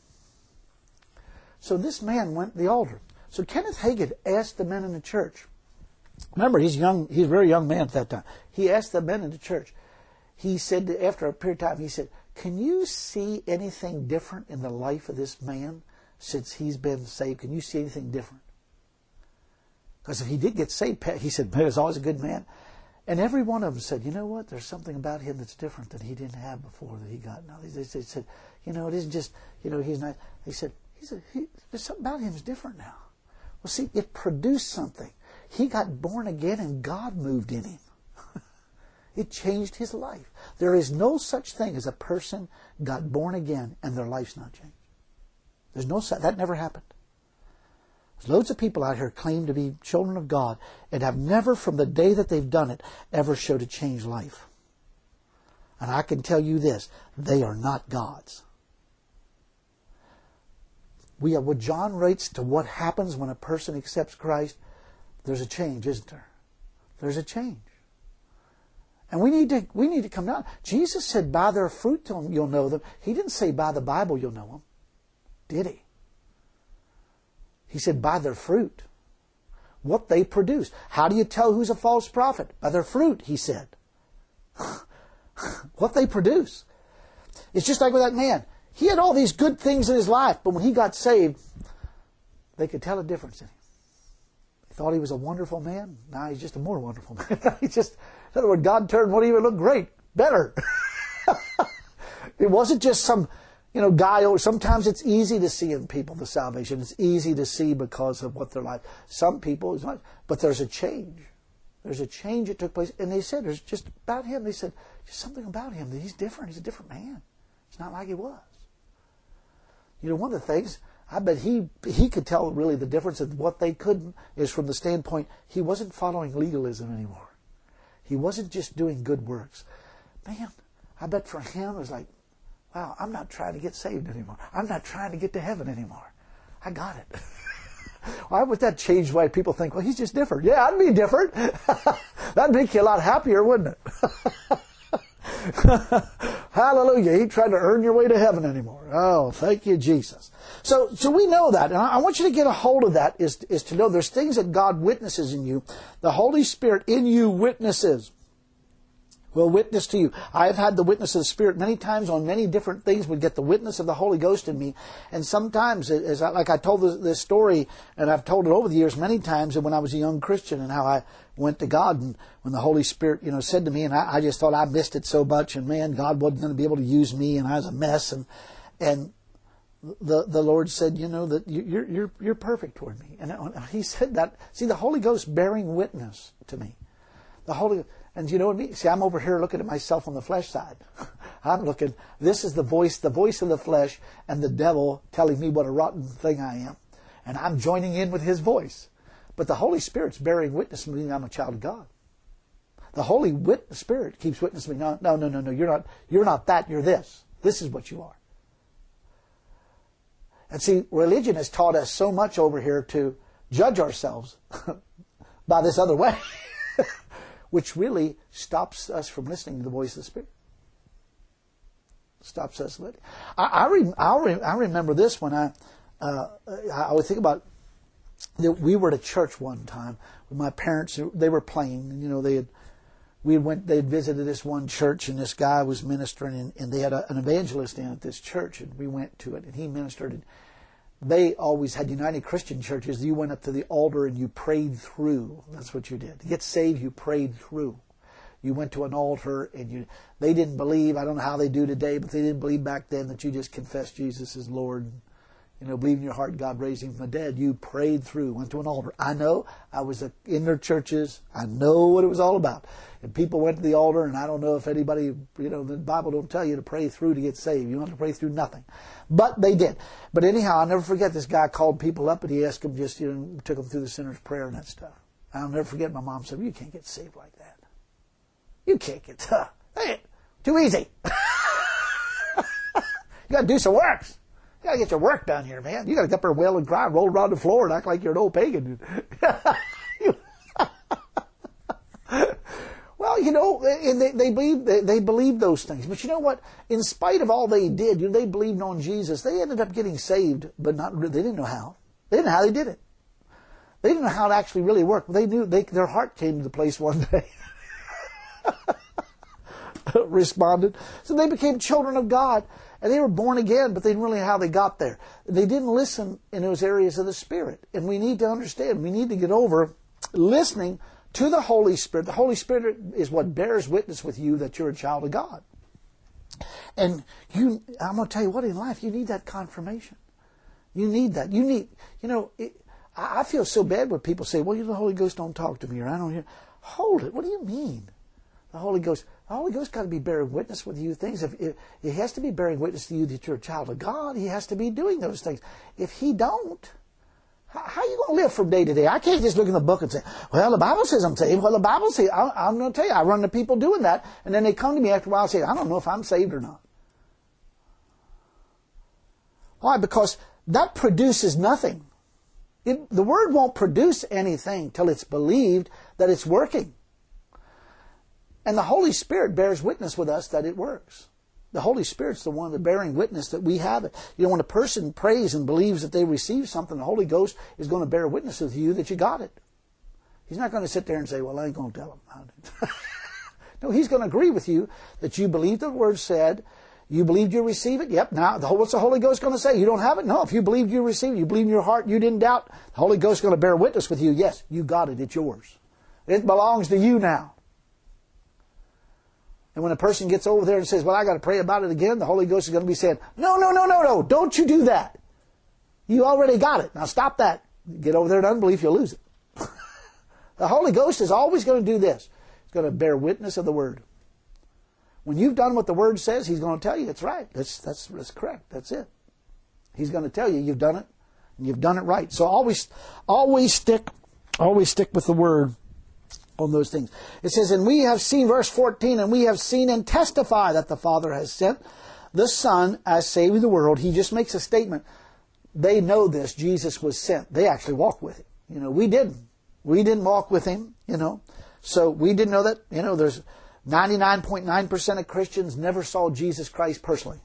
So this man went to the altar. So Kenneth Hagin asked the men in the church. Remember, he's young. He's a very young man at that time. He asked the men in the church. He said, after a period of time, he said, can you see anything different in the life of this man since he's been saved? Can you see anything different? Because if he did get saved, he said, man, he's always a good man. And every one of them said, you know what? There's something about him that's different that he didn't have before that he got now. They said, it isn't just, he's not. They said, there's something about him that's different now. Well, see, it produced something. He got born again and God moved in him. It changed his life. There is no such thing as a person got born again and their life's not changed. There's no such, that never happened. There's loads of people out here claim to be children of God and have never, from the day that they've done it, ever showed a changed life. And I can tell you this, they are not God's. What John writes to what happens when a person accepts Christ, there's a change, isn't there? There's a change. And we need to come down. Jesus said, by their fruit you'll know them. He didn't say by the Bible you'll know them. Did he? He said by their fruit. What they produce. How do you tell who's a false prophet? By their fruit, he said. What they produce. It's just like with that man. He had all these good things in his life, but when he got saved, they could tell a difference in him. They thought he was a wonderful man. Now he's just a more wonderful man. In other words, God turned what even looked great, better. It wasn't just some, guy. Sometimes it's easy to see in people the salvation. It's easy to see because of what they're like. Some people, it's not, but there's a change. There's a change that took place. And they said, there's just about him. They said, there's something about him that he's different. He's a different man. It's not like he was. One of the things, I bet he could tell really the difference of what they couldn't is from the standpoint, he wasn't following legalism anymore. He wasn't just doing good works. Man, I bet for him it was like, wow, I'm not trying to get saved anymore. I'm not trying to get to heaven anymore. I got it. Why would that change why people think, well, he's just different? Yeah, I'd be different. That'd make you a lot happier, wouldn't it? Hallelujah. You ain't trying to earn your way to heaven anymore. Oh, thank you, Jesus. So we know that. And I want you to get a hold of that is to know there's things that God witnesses in you. The Holy Spirit in you witnesses. Will witness to you. I have had the witness of the Spirit many times on many different things, would get the witness of the Holy Ghost in me. And sometimes, like I told this story, and I've told it over the years many times, and when I was a young Christian and how I went to God, and when the Holy Spirit, said to me, and I just thought I missed it so much, and man, God wasn't going to be able to use me, and I was a mess, and the Lord said, that you're perfect toward me. And He said that. See, the Holy Ghost bearing witness to me. And you know what I mean? See, I'm over here looking at myself on the flesh side. I'm looking, this is the voice of the flesh, and the devil telling me what a rotten thing I am. And I'm joining in with his voice. But the Holy Spirit's bearing witness to me I'm a child of God. The Holy Spirit keeps witnessing me. No, you're not that, you're this. This is what you are. And see, religion has taught us so much over here to judge ourselves by this other way. Which really stops us from listening to the voice of the Spirit. Stops us listening. I remember this when I would think about that. We were at a church one time with my parents. They were playing, and they had visited this one church, and this guy was ministering, and they had an evangelist in at this church, and we went to it, and he ministered. And they always had United Christian churches. You went up to the altar and you prayed through. That's what you did. To get saved, you prayed through. You went to an altar and they didn't believe, I don't know how they do today, but they didn't believe back then that you just confessed Jesus as Lord. Believe in your heart God raised him from the dead. You prayed through, went to an altar. I know, I was in their churches. I know what it was all about. And people went to the altar, and I don't know if anybody, the Bible don't tell you to pray through to get saved. You don't have to pray through nothing. But they did. But anyhow, I'll never forget this guy called people up, and he asked them took them through the sinner's prayer and that stuff. I'll never forget my mom said, you can't get saved like that. You can't get, hey, too easy. You got to do some works. You got to get your work done here, man. You got to get up there and wail and cry, roll around the floor and act like you're an old pagan. Well, and they believed those things. But you know what? In spite of all they did, they believed on Jesus. They ended up getting saved, but they didn't know how. They didn't know how they did it. They didn't know how it actually really worked. They knew their heart came to the place one day. Responded. So they became children of God. And they were born again, but they didn't really know how they got there. They didn't listen in those areas of the Spirit. And we need to understand, we need to get over listening to the Holy Spirit. The Holy Spirit is what bears witness with you that you're a child of God. And I'm going to tell you what, in life, you need that confirmation. You need that. I feel so bad when people say, well, the Holy Ghost don't talk to me, or I don't hear. Hold it. What do you mean? The Holy Ghost got to be bearing witness with you things. If He has to be bearing witness to you that you're a child of God, He has to be doing those things. If He don't, how are you going to live from day to day? I can't just look in the book and say, well, the Bible says I'm saved. Well, the Bible says, I'm going to tell you, I run into people doing that, and then they come to me after a while and say, I don't know if I'm saved or not. Why? Because that produces nothing. The Word won't produce anything till it's believed that it's working. And the Holy Spirit bears witness with us that it works. The Holy Spirit's the one that's bearing witness that we have it. When a person prays and believes that they receive something, the Holy Ghost is going to bear witness with you that you got it. He's not going to sit there and say, well, I ain't going to tell him. No, He's going to agree with you that you believe the Word said. You believed you receive it? Yep. Now, what's the Holy Ghost going to say? You don't have it? No. If you believed you received it, you believe in your heart, you didn't doubt, the Holy Ghost is going to bear witness with you. Yes, you got it. It's yours. It belongs to you now. And when a person gets over there and says, well, I got to pray about it again, the Holy Ghost is going to be saying, no, don't you do that. You already got it. Now stop that. Get over there in unbelief, you'll lose it. The Holy Ghost is always going to do this. He's going to bear witness of the Word. When you've done what the Word says, He's going to tell you it's right. That's correct. That's it. He's going to tell you you've done it, and you've done it right. So always stick with the Word on those things. It says, and we have seen, verse 14, and we have seen and testify that the Father has sent the Son as Savior of the world. He just makes a statement. They know this. Jesus was sent. They actually walked with Him. We didn't. We didn't walk with Him, So we didn't know that. There's 99.9% of Christians never saw Jesus Christ personally.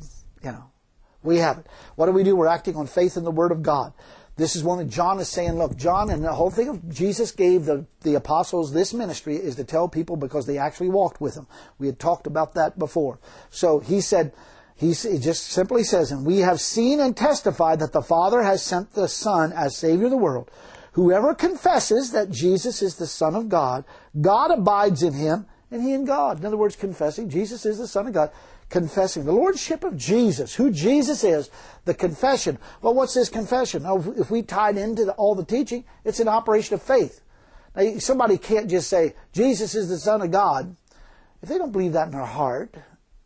We haven't. What do? We're acting on faith in the Word of God. This is one that John is saying, look, John, and the whole thing of Jesus gave the apostles this ministry is to tell people because they actually walked with Him. We had talked about that before. So he just simply says, and we have seen and testified that the Father has sent the Son as Savior of the world. Whoever confesses that Jesus is the Son of God, God abides in him, and he in God. In other words, confessing Jesus is the Son of God. Confessing the Lordship of Jesus, who Jesus is, the confession. Well, what's this confession? Now, if we tied into all the teaching, it's an operation of faith. Now, somebody can't just say, Jesus is the Son of God. If they don't believe that in their heart,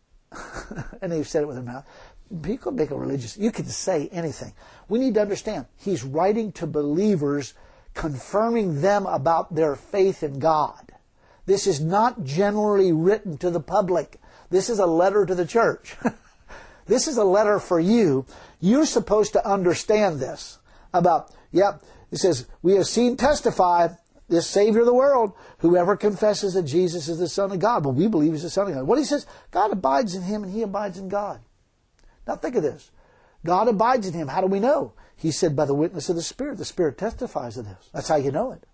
and they've said it with their mouth, people make a religious, you can say anything. We need to understand, He's writing to believers, confirming them about their faith in God. This is not generally written to the public. This is a letter to the church. This is a letter for you. You're supposed to understand this. It says, we have seen testify this Savior of the world, whoever confesses that Jesus is the Son of God. Well, we believe He's the Son of God. What He says, God abides in Him and He abides in God. Now think of this. God abides in Him. How do we know? He said by the witness of the Spirit. The Spirit testifies of this. That's how you know it.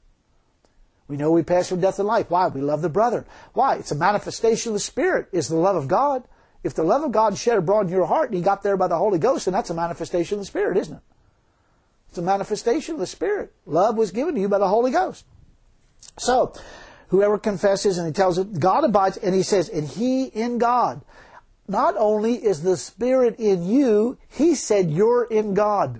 We know we pass from death to life. Why? We love the brethren. Why? It's a manifestation of the Spirit. It's the love of God. If the love of God shed abroad in your heart and you got there by the Holy Ghost, then that's a manifestation of the Spirit, isn't it? It's a manifestation of the Spirit. Love was given to you by the Holy Ghost. So, whoever confesses, and he tells it, God abides, and he says, and He in God. Not only is the Spirit in you, He said you're in God.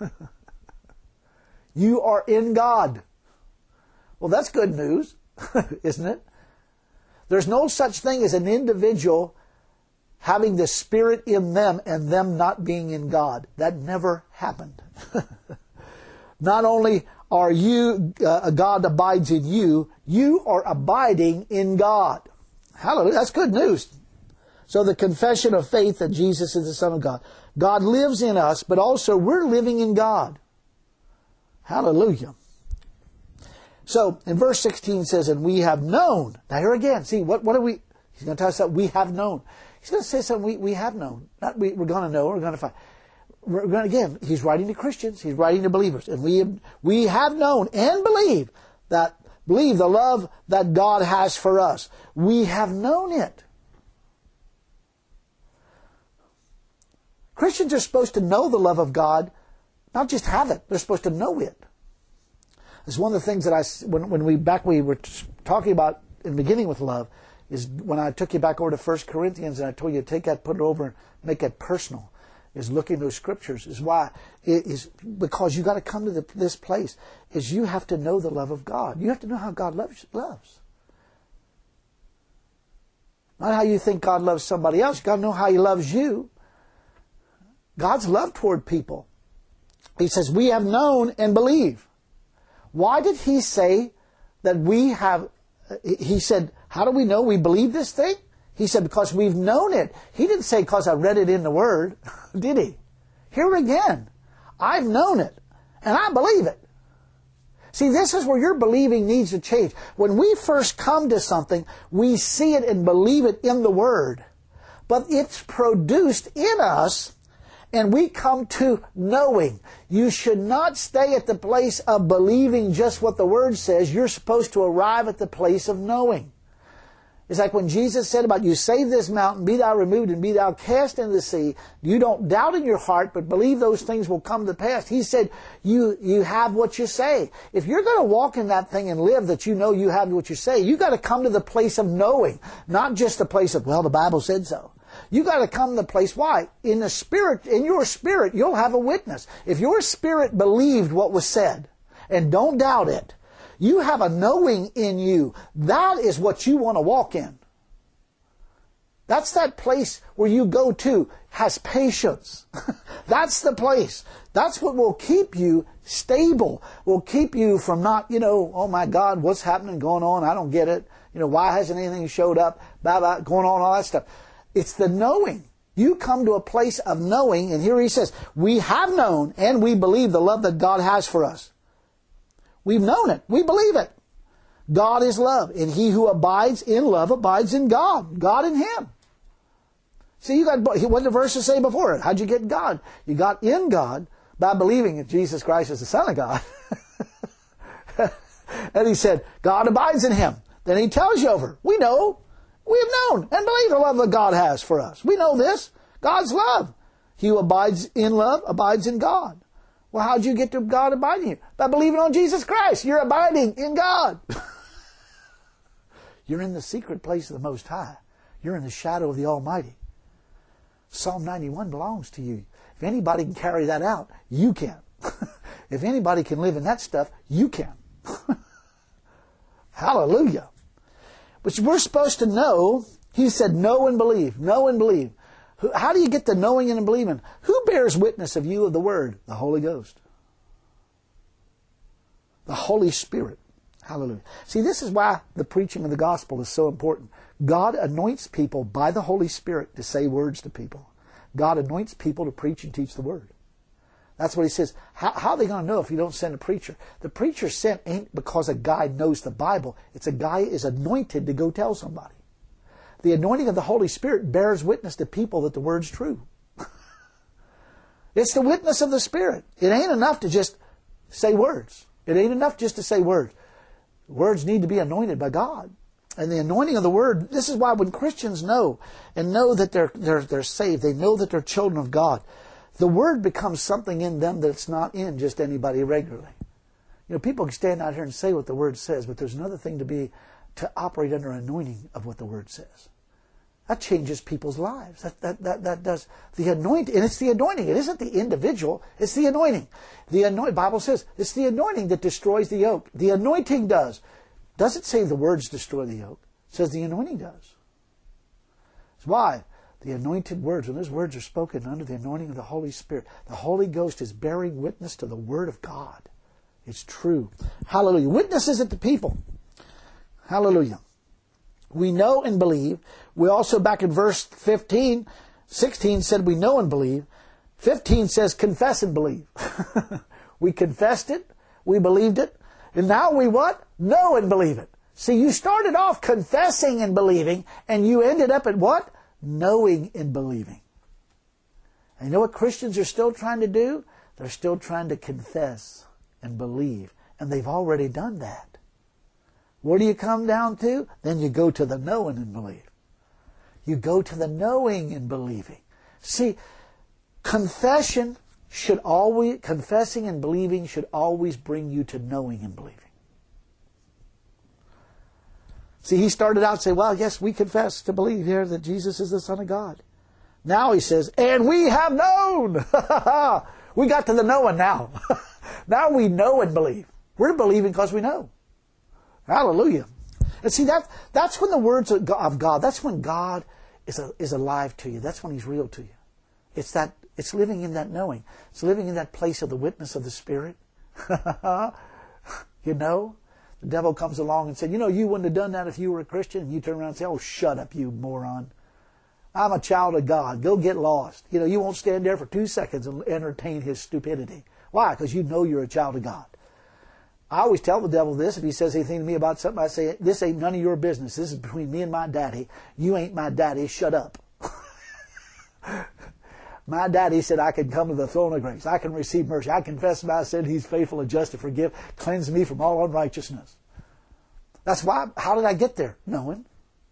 You are in God. Well, that's good news, isn't it? There's no such thing as an individual having the Spirit in them and them not being in God. That never happened. Not only are you, God abides in you, you are abiding in God. Hallelujah. That's good news. So the confession of faith that Jesus is the Son of God. God lives in us, but also we're living in God. Hallelujah. So, in verse 16 says, and we have known. Now here again, see, what are we? He's going to tell us that we have known. He's going to say something we have known. Not we're going to know, we're going to find. Again, He's writing to Christians, He's writing to believers. And we have known and believe the love that God has for us. We have known it. Christians are supposed to know the love of God, not just have it. They're supposed to know it. It's one of the things that when we were talking about in beginning with love, is when I took you back over to 1 Corinthians and I told you to take that, put it over, and make it personal. is looking at those scriptures. Is why it is because you got to come to this place. Is you have to know the love of God. You have to know how God loves. Not how you think God loves somebody else. You got to know how He loves you. God's love toward people. He says, we have known and believe. Why did He say that we have... He said, how do we know we believe this thing? He said, because we've known it. He didn't say because I read it in the Word, did He? Here again, I've known it, and I believe it. See, this is where your believing needs to change. When we first come to something, we see it and believe it in the Word. But it's produced in us, and we come to knowing. You should not stay at the place of believing just what the Word says. You're supposed to arrive at the place of knowing. It's like when Jesus said about, you save this mountain, be thou removed and be thou cast into the sea. You don't doubt in your heart, but believe those things will come to pass. He said, you have what you say. If you're going to walk in that thing and live that you know you have what you say, you got to come to the place of knowing, not just the place of, well, the Bible said so. You got to come to the place. Why? In the spirit, in your spirit, you'll have a witness. If your spirit believed what was said and don't doubt it, you have a knowing in you. That is what you want to walk in. That's that place where you go to, has patience. That's the place. That's what will keep you stable, will keep you from not, oh my God, what's happening, going on? I don't get it. Why hasn't anything showed up? Blah, blah, going on, all that stuff. It's the knowing. You come to a place of knowing, and here he says, we have known and we believe the love that God has for us. We've known it. We believe it. God is love, and he who abides in love abides in God. God in him. See, what did the verses say before it? How'd you get God? You got in God by believing that Jesus Christ is the Son of God. And he said, God abides in him. Then he tells you over. We know. We have known and believe the love that God has for us. We know this. God's love. He who abides in love abides in God. Well, how'd you get to God abiding in you? By believing on Jesus Christ. You're abiding in God. You're in the secret place of the Most High. You're in the shadow of the Almighty. Psalm 91 belongs to you. If anybody can carry that out, you can. If anybody can live in that stuff, you can. Hallelujah. But we're supposed to know. He said, know and believe. Know and believe. How do you get to knowing and believing? Who bears witness of you of the Word? The Holy Ghost. The Holy Spirit. Hallelujah. See, this is why the preaching of the gospel is so important. God anoints people by the Holy Spirit to say words to people. God anoints people to preach and teach the Word. That's what he says. How are they going to know if you don't send a preacher? The preacher sent ain't because a guy knows the Bible. It's a guy is anointed to go tell somebody. The anointing of the Holy Spirit bears witness to people that the Word's true. It's the witness of the Spirit. It ain't enough to just say words. It ain't enough just to say words. Words need to be anointed by God. And the anointing of the Word, this is why when Christians know and know that they're saved, they know that they're children of God, the Word becomes something in them that's not in just anybody regularly. People can stand out here and say what the Word says, but there's another thing to operate under anointing of what the Word says. That changes people's lives. That does the anointing, and it's the anointing. It isn't the individual. It's the anointing. The Bible says it's the anointing that destroys the yoke. The anointing does. Doesn't say the words destroy the yoke. It says the anointing does. That's why the anointed words, when those words are spoken under the anointing of the Holy Spirit, the Holy Ghost is bearing witness to the Word of God. It's true. Hallelujah. Witnesses it to people. Hallelujah. We know and believe. We also, back in verse 16 said we know and believe. 15 says confess and believe. We confessed it. We believed it. And now we what? Know and believe it. See, you started off confessing and believing, and you ended up at what? Knowing and believing. And you know what Christians are still trying to do? They're still trying to confess and believe. And they've already done that. Where do you come down to? Then you go to the knowing and believe. You go to the knowing and believing. See, confessing and believing should always bring you to knowing and believing. See, he started out saying, well, yes, we confess to believe here that Jesus is the Son of God. Now he says, and we have known. We got to the knowing now. Now we know and believe. We're believing because we know. Hallelujah. And see, that's when the words of God, that's when God is alive to you. That's when He's real to you. It's living in that knowing. It's living in that place of the witness of the Spirit. You know, the devil comes along and said, you know, you wouldn't have done that if you were a Christian. And you turn around and say, oh, shut up, you moron. I'm a child of God. Go get lost. You know, you won't stand there for 2 seconds and entertain his stupidity. Why? Because you know you're a child of God. I always tell the devil this. If he says anything to me about something, I say, this ain't none of your business. This is between me and my daddy. You ain't my daddy. Shut up. My daddy said I can come to the throne of grace. I can receive mercy. I confess my sin. He's faithful and just to forgive. Cleanse me from all unrighteousness. That's why. How did I get there? Knowing.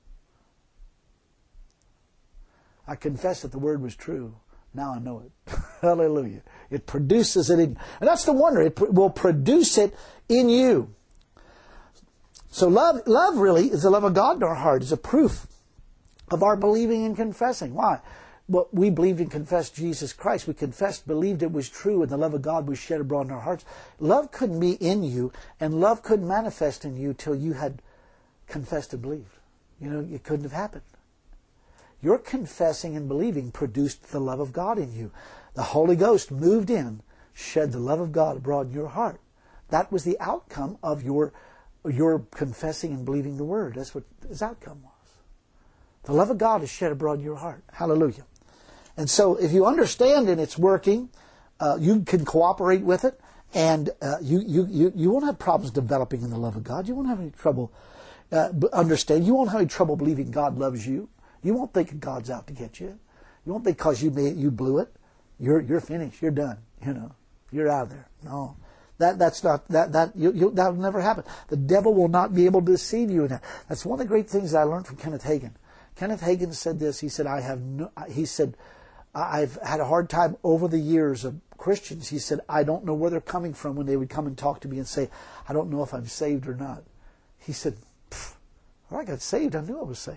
I confessed that the word was true. Now I know it. Hallelujah. It produces it in you. And that's the wonder. It will produce it in you. So love really is the love of God in our heart. It's a proof of our believing and confessing. Why? Well, we believed and confessed Jesus Christ. We confessed, believed it was true, and the love of God was shed abroad in our hearts. Love couldn't be in you, and love couldn't manifest in you till you had confessed and believed. You know, it couldn't have happened. Your confessing and believing produced the love of God in you. The Holy Ghost moved in, shed the love of God abroad in your heart. That was the outcome of your confessing and believing the Word. That's what his outcome was. The love of God is shed abroad in your heart. Hallelujah. And so if you understand and it's working, you can cooperate with it, and you won't have problems developing in the love of God. You won't have any trouble understanding. You won't have any trouble believing God loves you. You won't think God's out to get you. You won't think because you blew it, you're finished. You're done. You know, you're out of there. No, that'll never happen. The devil will not be able to deceive you in that. That's one of the great things I learned from Kenneth Hagin. Kenneth Hagin said this. He said, I've had a hard time over the years of Christians. He said, I don't know where they're coming from when they would come and talk to me and say, I don't know if I'm saved or not. He said, when I got saved, I knew I was saved.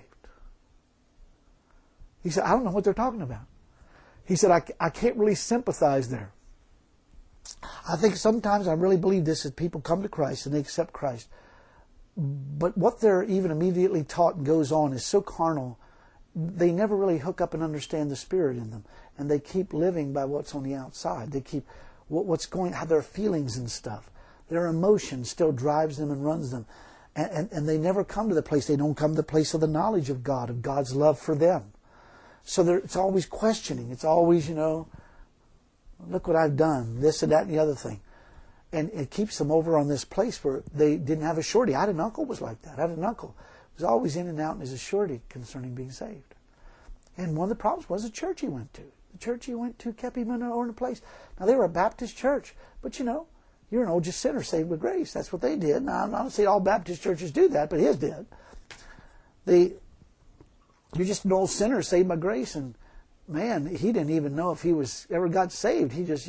He said, I don't know what they're talking about. He said, I can't really sympathize there. I think sometimes I really believe this is people come to Christ and they accept Christ. But what they're even immediately taught and goes on is so carnal, they never really hook up and understand the Spirit in them. And they keep living by what's on the outside. They keep what's going, how their feelings and stuff. Their emotion still drives them and runs them. And they never come to the place, they don't come to the place of the knowledge of God, of God's love for them. So it's always questioning. It's always, look what I've done, this and that and the other thing. And it keeps them over on this place where they didn't have a surety. I had an uncle who was like that. I had an uncle who was always in and out in his surety concerning being saved. And one of the problems was the church he went to. The church he went to kept him in a place. Now, they were a Baptist church, but you're an old just sinner saved with grace. That's what they did. Now, I'm not saying all Baptist churches do that, but his did. You're just an old sinner saved by grace, and man, he didn't even know if he was ever got saved. He just,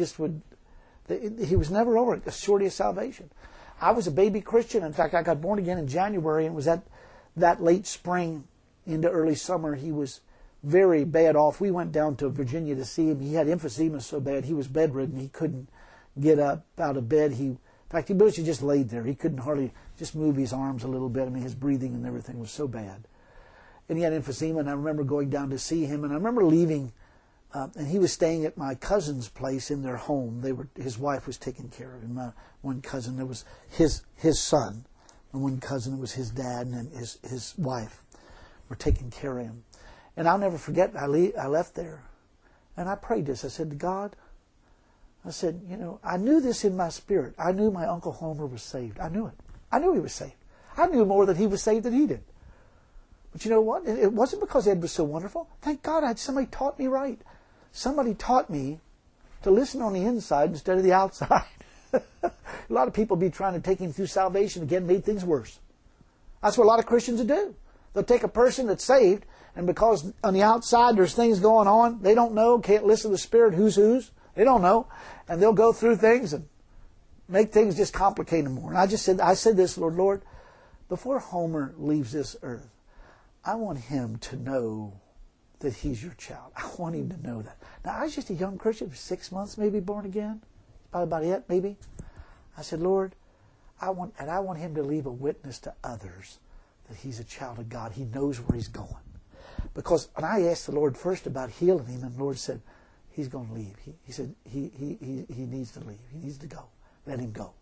he was never over it, a surety of salvation. I was a baby Christian. In fact, I got born again in January, and it was that late spring into early summer. He was very bad off. We went down to Virginia to see him. He had emphysema so bad, he was bedridden. He couldn't get up out of bed. In fact, he mostly just laid there. He couldn't hardly just move his arms a little bit. I mean, his breathing and everything was so bad. And he had emphysema, and I remember going down to see him, and I remember leaving, and he was staying at my cousin's place in their home. His wife was taking care of him. One cousin, there was his son, and one cousin was his dad, and then his wife were taking care of him. And I'll never forget, I left there, and I prayed this. I said to God, I knew this in my spirit. I knew my Uncle Homer was saved. I knew it. I knew he was saved. I knew more that he was saved than he did. But you know what? It wasn't because Ed was so wonderful. Thank God somebody taught me right. Somebody taught me to listen on the inside instead of the outside. A lot of people be trying to take him through salvation again, made things worse. That's what a lot of Christians will do. They'll take a person that's saved, and because on the outside there's things going on, they don't know, can't listen to the Spirit, who's. They don't know. And they'll go through things and make things just complicate them more. And I said this, Lord, before Homer leaves this earth, I want him to know that he's your child. I want him to know that. Now, I was just a young Christian, 6 months maybe born again. Probably about it, maybe. I said, Lord, I want him to leave a witness to others that he's a child of God. He knows where he's going. Because when I asked the Lord first about healing him, and the Lord said, he's going to leave. He said, he needs to leave. He needs to go. Let him go.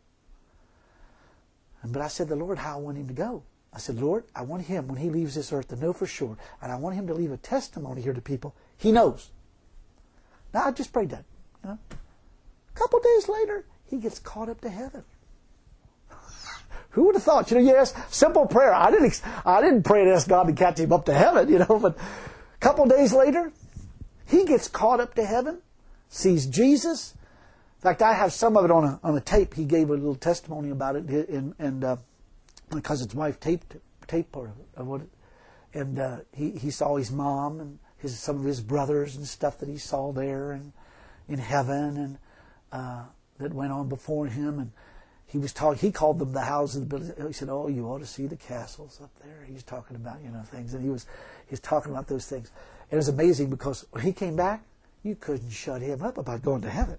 But I said, the Lord, how I want him to go. I said, Lord, I want him, when he leaves this earth, to know for sure. And I want him to leave a testimony here to people. He knows. Now, I just prayed that. You know? A couple days later, he gets caught up to heaven. Who would have thought? You know, yes, simple prayer. I didn't pray and ask God to catch him up to heaven, you know, but a couple days later, he gets caught up to heaven, sees Jesus. In fact, I have some of it on a tape. He gave a little testimony about it, and because his wife taped part of it. And he saw his mom and some of his brothers and stuff that he saw there and in heaven, and that went on before him. And he called them the houses. He said, "Oh, you ought to see the castles up there." He was talking about, you know, things, and he was talking about those things. And it was amazing because when he came back, you couldn't shut him up about going to heaven.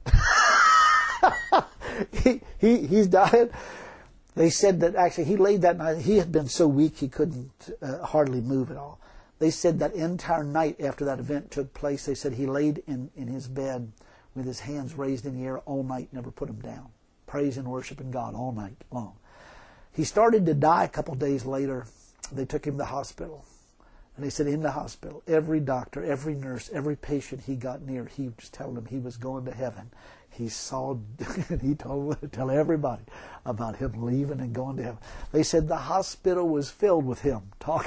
He's dying. They said that actually he laid that night. He had been so weak he couldn't hardly move at all. They said that entire night after that event took place, they said he laid in his bed with his hands raised in the air all night, never put them down, praising and worshiping God all night long. He started to die a couple days later. They took him to the hospital. And they said in the hospital, every doctor, every nurse, every patient he got near, he was telling them he was going to heaven. He saw, and he tell everybody about him leaving and going to heaven. They said the hospital was filled with him talking.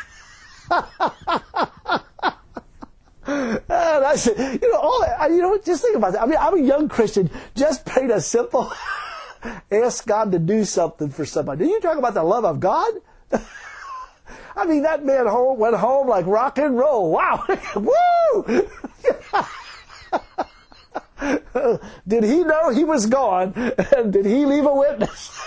And I said, just think about that. I mean, I'm a young Christian, just prayed a simple, ask God to do something for somebody. Do you talk about the love of God? I mean, that man went home like rock and roll. Wow. Woo! Did he know he was gone? And did he leave a witness?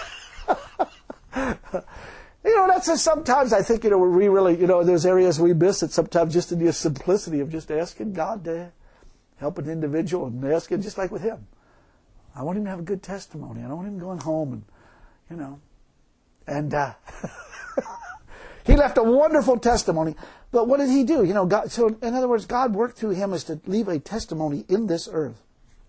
That's just sometimes I think, we really, there's areas we miss it sometimes just in the simplicity of just asking God to help an individual and asking just like with him. I want him to have a good testimony. I don't want him going home and he left a wonderful testimony. But what did he do? God, so in other words, God worked through him as to leave a testimony in this earth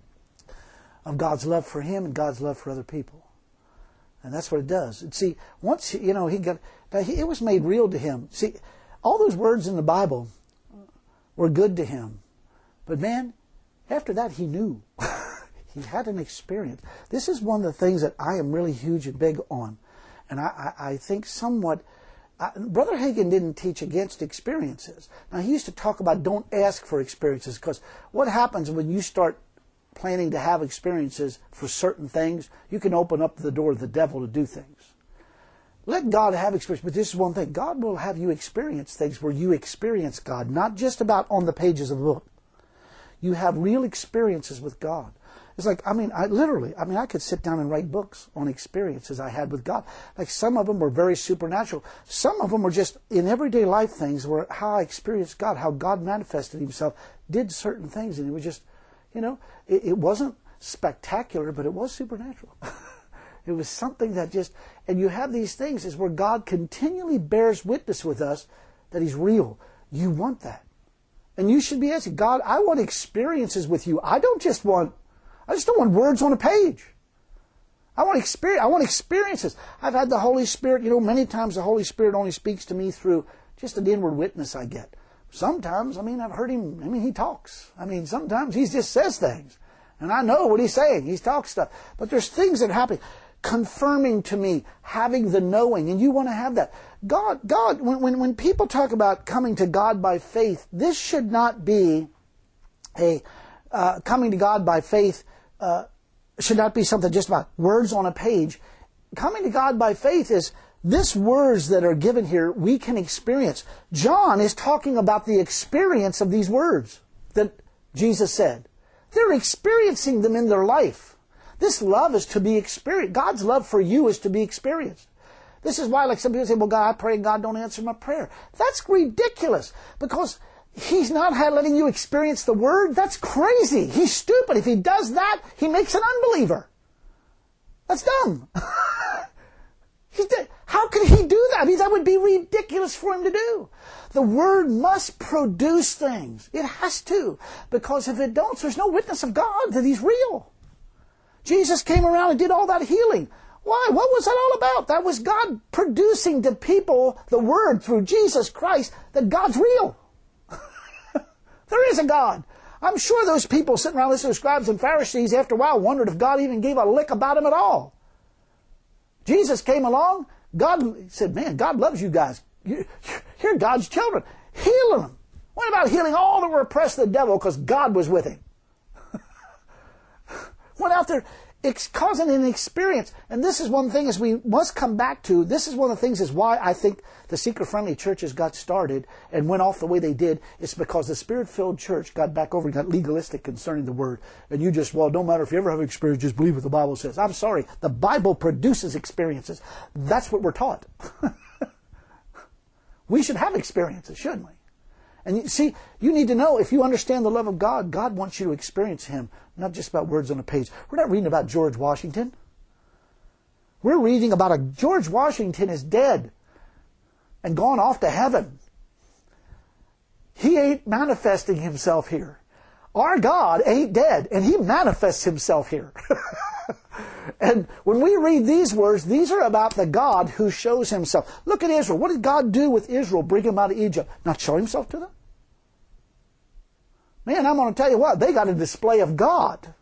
of God's love for him and God's love for other people. And that's what it does. And see, once, it was made real to him. See, all those words in the Bible were good to him. But man, after that he knew. He had an experience. This is one of the things that I am really huge and big on. And I think somewhat, Brother Hagin didn't teach against experiences. Now, he used to talk about don't ask for experiences, because what happens when you start planning to have experiences for certain things, you can open up the door to the devil to do things. Let God have experience. But this is one thing. God will have you experience things where you experience God, not just about on the pages of a book. You have real experiences with God. It's like, I could sit down and write books on experiences I had with God. Like some of them were very supernatural. Some of them were just in everyday life things where how I experienced God, how God manifested himself, did certain things. And it was just, it wasn't spectacular, but it was supernatural. It was something that just, and you have these things is where God continually bears witness with us that he's real. You want that. And you should be asking, God, I want experiences with you. I just don't want words on a page. I want experiences. I've had the Holy Spirit, many times the Holy Spirit only speaks to me through just an inward witness I get. Sometimes, I've heard him, he talks. Sometimes he just says things. And I know what he's saying. He talks stuff. But there's things that happen, confirming to me, having the knowing, and you want to have that. God, when people talk about coming to God by faith, this should not be coming to God by faith should not be something just about words on a page. Coming to God by faith is this words that are given here we can experience. John is talking about the experience of these words that Jesus said. They're experiencing them in their life. This love is to be experienced. God's love for you is to be experienced. This is why, like some people say, well, God, I pray and God don't answer my prayer. That's ridiculous, because He's not letting you experience the Word. That's crazy. He's stupid. If he does that, he makes an unbeliever. That's dumb. How could he do that? I mean, that would be ridiculous for him to do. The Word must produce things. It has to. Because if it don't, there's no witness of God that He's real. Jesus came around and did all that healing. Why? What was that all about? That was God producing to people the Word through Jesus Christ that God's real. There is a God. I'm sure those people sitting around listening to scribes and Pharisees after a while wondered if God even gave a lick about them at all. Jesus came along. God said, man, God loves you guys. You're God's children. Heal them. What about healing all that were oppressed of the devil because God was with him? Went out there causing an experience. And this is one thing as we must come back to. This is one of the things is why I think the seeker-friendly churches got started and went off the way they did. It's because the Spirit-filled church got back over and got legalistic concerning the Word. And you just, well, no matter if you ever have an experience, just believe what the Bible says. I'm sorry. The Bible produces experiences. That's what we're taught. We should have experiences, shouldn't we? And you see, you need to know, if you understand the love of God, God wants you to experience Him, not just about words on a page. We're not reading about George Washington. We're reading about George Washington is dead and gone off to heaven. He ain't manifesting Himself here. Our God ain't dead, and He manifests Himself here. And when we read these words, these are about the God who shows Himself. Look at Israel. What did God do with Israel, bring them out of Egypt? Not show Himself to them? Man, I'm going to tell you what, they got a display of God.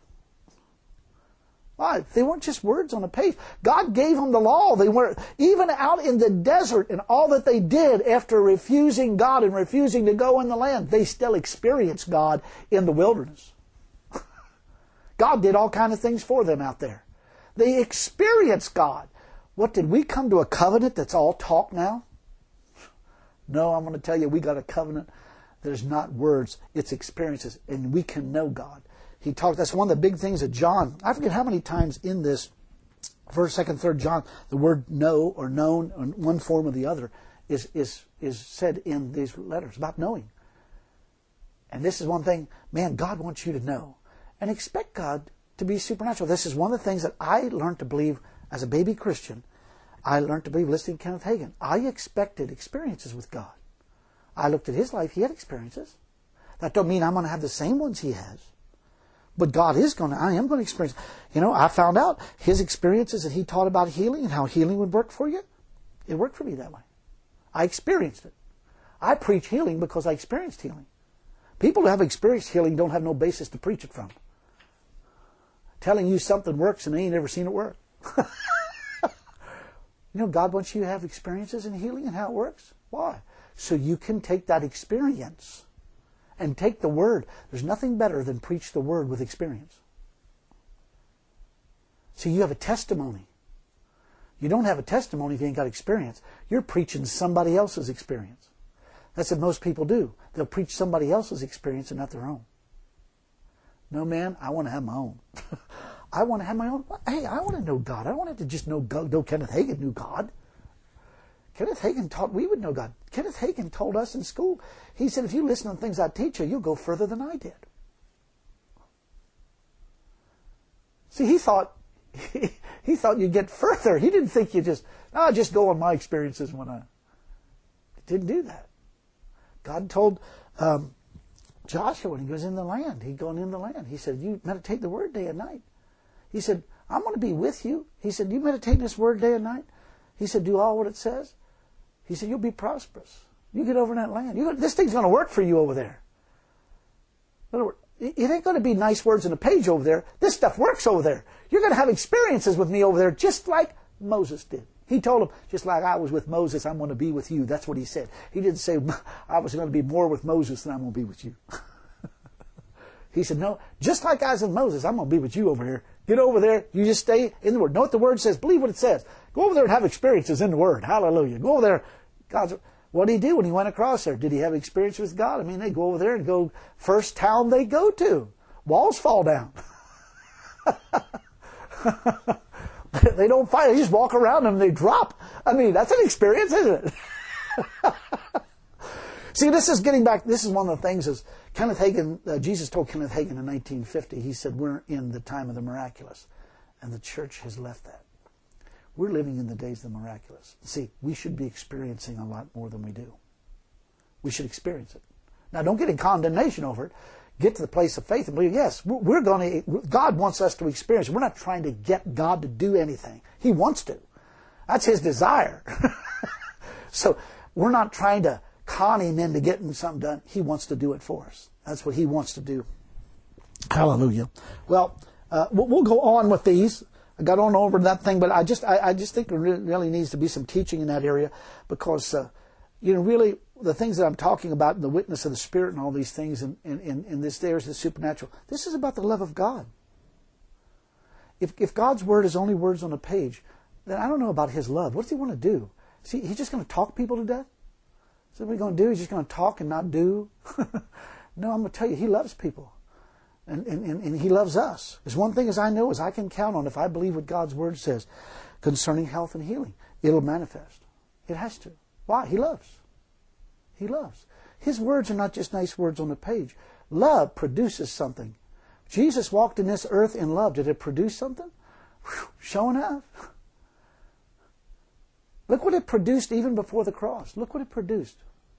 Why? They weren't just words on a page. God gave them the law. They weren't, even out in the desert and all that they did after refusing God and refusing to go in the land, they still experienced God in the wilderness. God did all kinds of things for them out there. They experienced God. What, did we come to a covenant that's all talk now? No, I'm going to tell you, we got a covenant. There's not words, it's experiences, and we can know God. He talked. That's one of the big things that John, I forget how many times in this 1st, 2nd, 3rd John, the word know or known in one form or the other is said in these letters about knowing. And this is one thing, man, God wants you to know. And expect God to be supernatural. This is one of the things that I learned to believe as a baby Christian. I learned to believe listening to Kenneth Hagin. I expected experiences with God. I looked at his life. He had experiences. That don't mean I'm going to have the same ones he has. But God is going to, I am going to experience. You know, I found out his experiences that he taught about healing and how healing would work for you. It worked for me that way. I experienced it. I preach healing because I experienced healing. People who have experienced healing don't have no basis to preach it from. Telling you something works and they ain't never seen it work. You know, God wants you to have experiences in healing and how it works. Why? So you can take that experience and take the Word. There's nothing better than preach the Word with experience. So you have a testimony. You don't have a testimony if you ain't got experience. You're preaching somebody else's experience. That's what most people do. They'll preach somebody else's experience and not their own. No, man, I want to have my own. I want to have my own. Hey, I want to know God. I don't want to just know Kenneth Hagin knew God. Kenneth Hagin taught we would know God. Kenneth Hagin told us in school, he said, if you listen to the things I teach you, you'll go further than I did. See, he thought you'd get further. He didn't think you just go on my experiences when I didn't do that. God told Joshua when he goes in the land, he'd gone in the land. He said, you meditate the Word day and night. He said, I'm going to be with you. He said, you meditate this Word day and night. He said, do all what it says. He said, you'll be prosperous. You get over in that land. This thing's going to work for you over there. In other words, it ain't going to be nice words on a page over there. This stuff works over there. You're going to have experiences with me over there just like Moses did. He told him, just like I was with Moses, I'm going to be with you. That's what he said. He didn't say, I was going to be more with Moses than I'm going to be with you. He said, no, just like I was with Moses, I'm going to be with you over here. Get over there. You just stay in the Word. Know what the Word says. Believe what it says. Go over there and have experiences in the Word. Hallelujah. Go over there. What did he do when he went across there? Did he have experience with God? I mean, they go over there and go, first town they go to. Walls fall down. They don't fight. They just walk around them and they drop. I mean, that's an experience, isn't it? See, this is getting back, this is one of the things is Kenneth Hagin, Jesus told Kenneth Hagin in 1950, he said, we're in the time of the miraculous. And the church has left that. We're living in the days of the miraculous. See, we should be experiencing a lot more than we do. We should experience it. Now, don't get in condemnation over it. Get to the place of faith and believe, yes, we're going to, God wants us to experience it. We're not trying to get God to do anything. He wants to. That's His desire. So, we're not trying to con Him into getting something done. He wants to do it for us. That's what He wants to do. Hallelujah. Well, we'll go on with these. I got on over that thing, but I just think there really needs to be some teaching in that area because, really the things that I'm talking about, the witness of the Spirit and all these things in this there is the supernatural. This is about the love of God. If God's Word is only words on a page, then I don't know about His love. What does He want to do? See, He's just going to talk people to death? Is that what He's going to do? He's just going to talk and not do? No, I'm going to tell you, He loves people. And He loves us. There's one thing as I know is I can count on if I believe what God's Word says concerning health and healing. It'll manifest. It has to. Why? He loves. He loves. His words are not just nice words on a page. Love produces something. Jesus walked in this earth in love. Did it produce something? Whew, sure enough. Look what it produced even before the cross. Look what it produced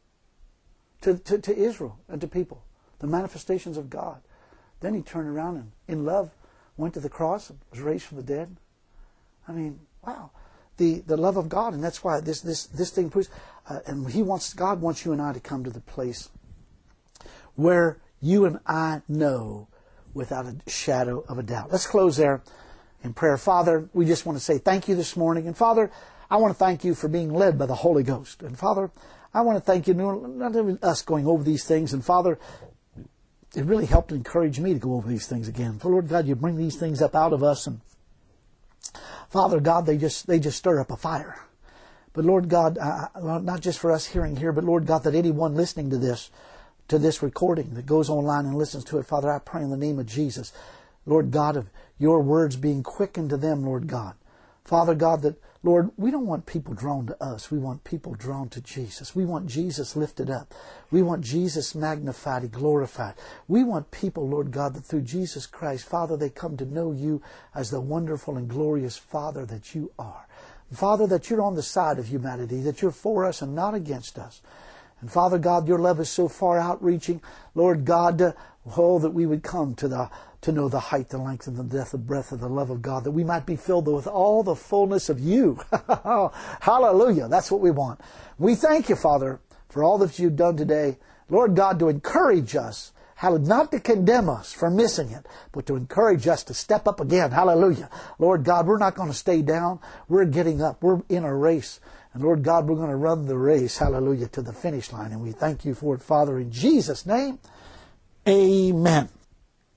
to Israel and to people. The manifestations of God. Then He turned around and in love went to the cross and was raised from the dead. I mean, wow. The love of God, and that's why this thing proves. And God wants you and I to come to the place where you and I know without a shadow of a doubt. Let's close there in prayer. Father, we just want to say thank you this morning. And Father, I want to thank you for being led by the Holy Ghost. And Father, I want to thank you, not even us going over these things. And Father, it really helped encourage me to go over these things again. For Lord God, you bring these things up out of us, and Father God, they just stir up a fire. But Lord God, not just for us hearing here, but Lord God, that anyone listening to this recording that goes online and listens to it, Father, I pray in the name of Jesus, Lord God, of your words being quickened to them, Lord God. Father God, that, Lord, we don't want people drawn to us. We want people drawn to Jesus. We want Jesus lifted up. We want Jesus magnified and glorified. We want people, Lord God, that through Jesus Christ, Father, they come to know you as the wonderful and glorious Father that you are. Father, that you're on the side of humanity, that you're for us and not against us. And Father God, your love is so far outreaching, Lord God, that we would come to know the height, the length, and the depth, the breadth of the love of God, that we might be filled with all the fullness of you. Hallelujah. That's what we want. We thank you, Father, for all that you've done today. Lord God, to encourage us, not to condemn us for missing it, but to encourage us to step up again. Hallelujah. Lord God, we're not going to stay down. We're getting up. We're in a race. And Lord God, we're going to run the race, hallelujah, to the finish line. And we thank you for it, Father, in Jesus' name. Amen.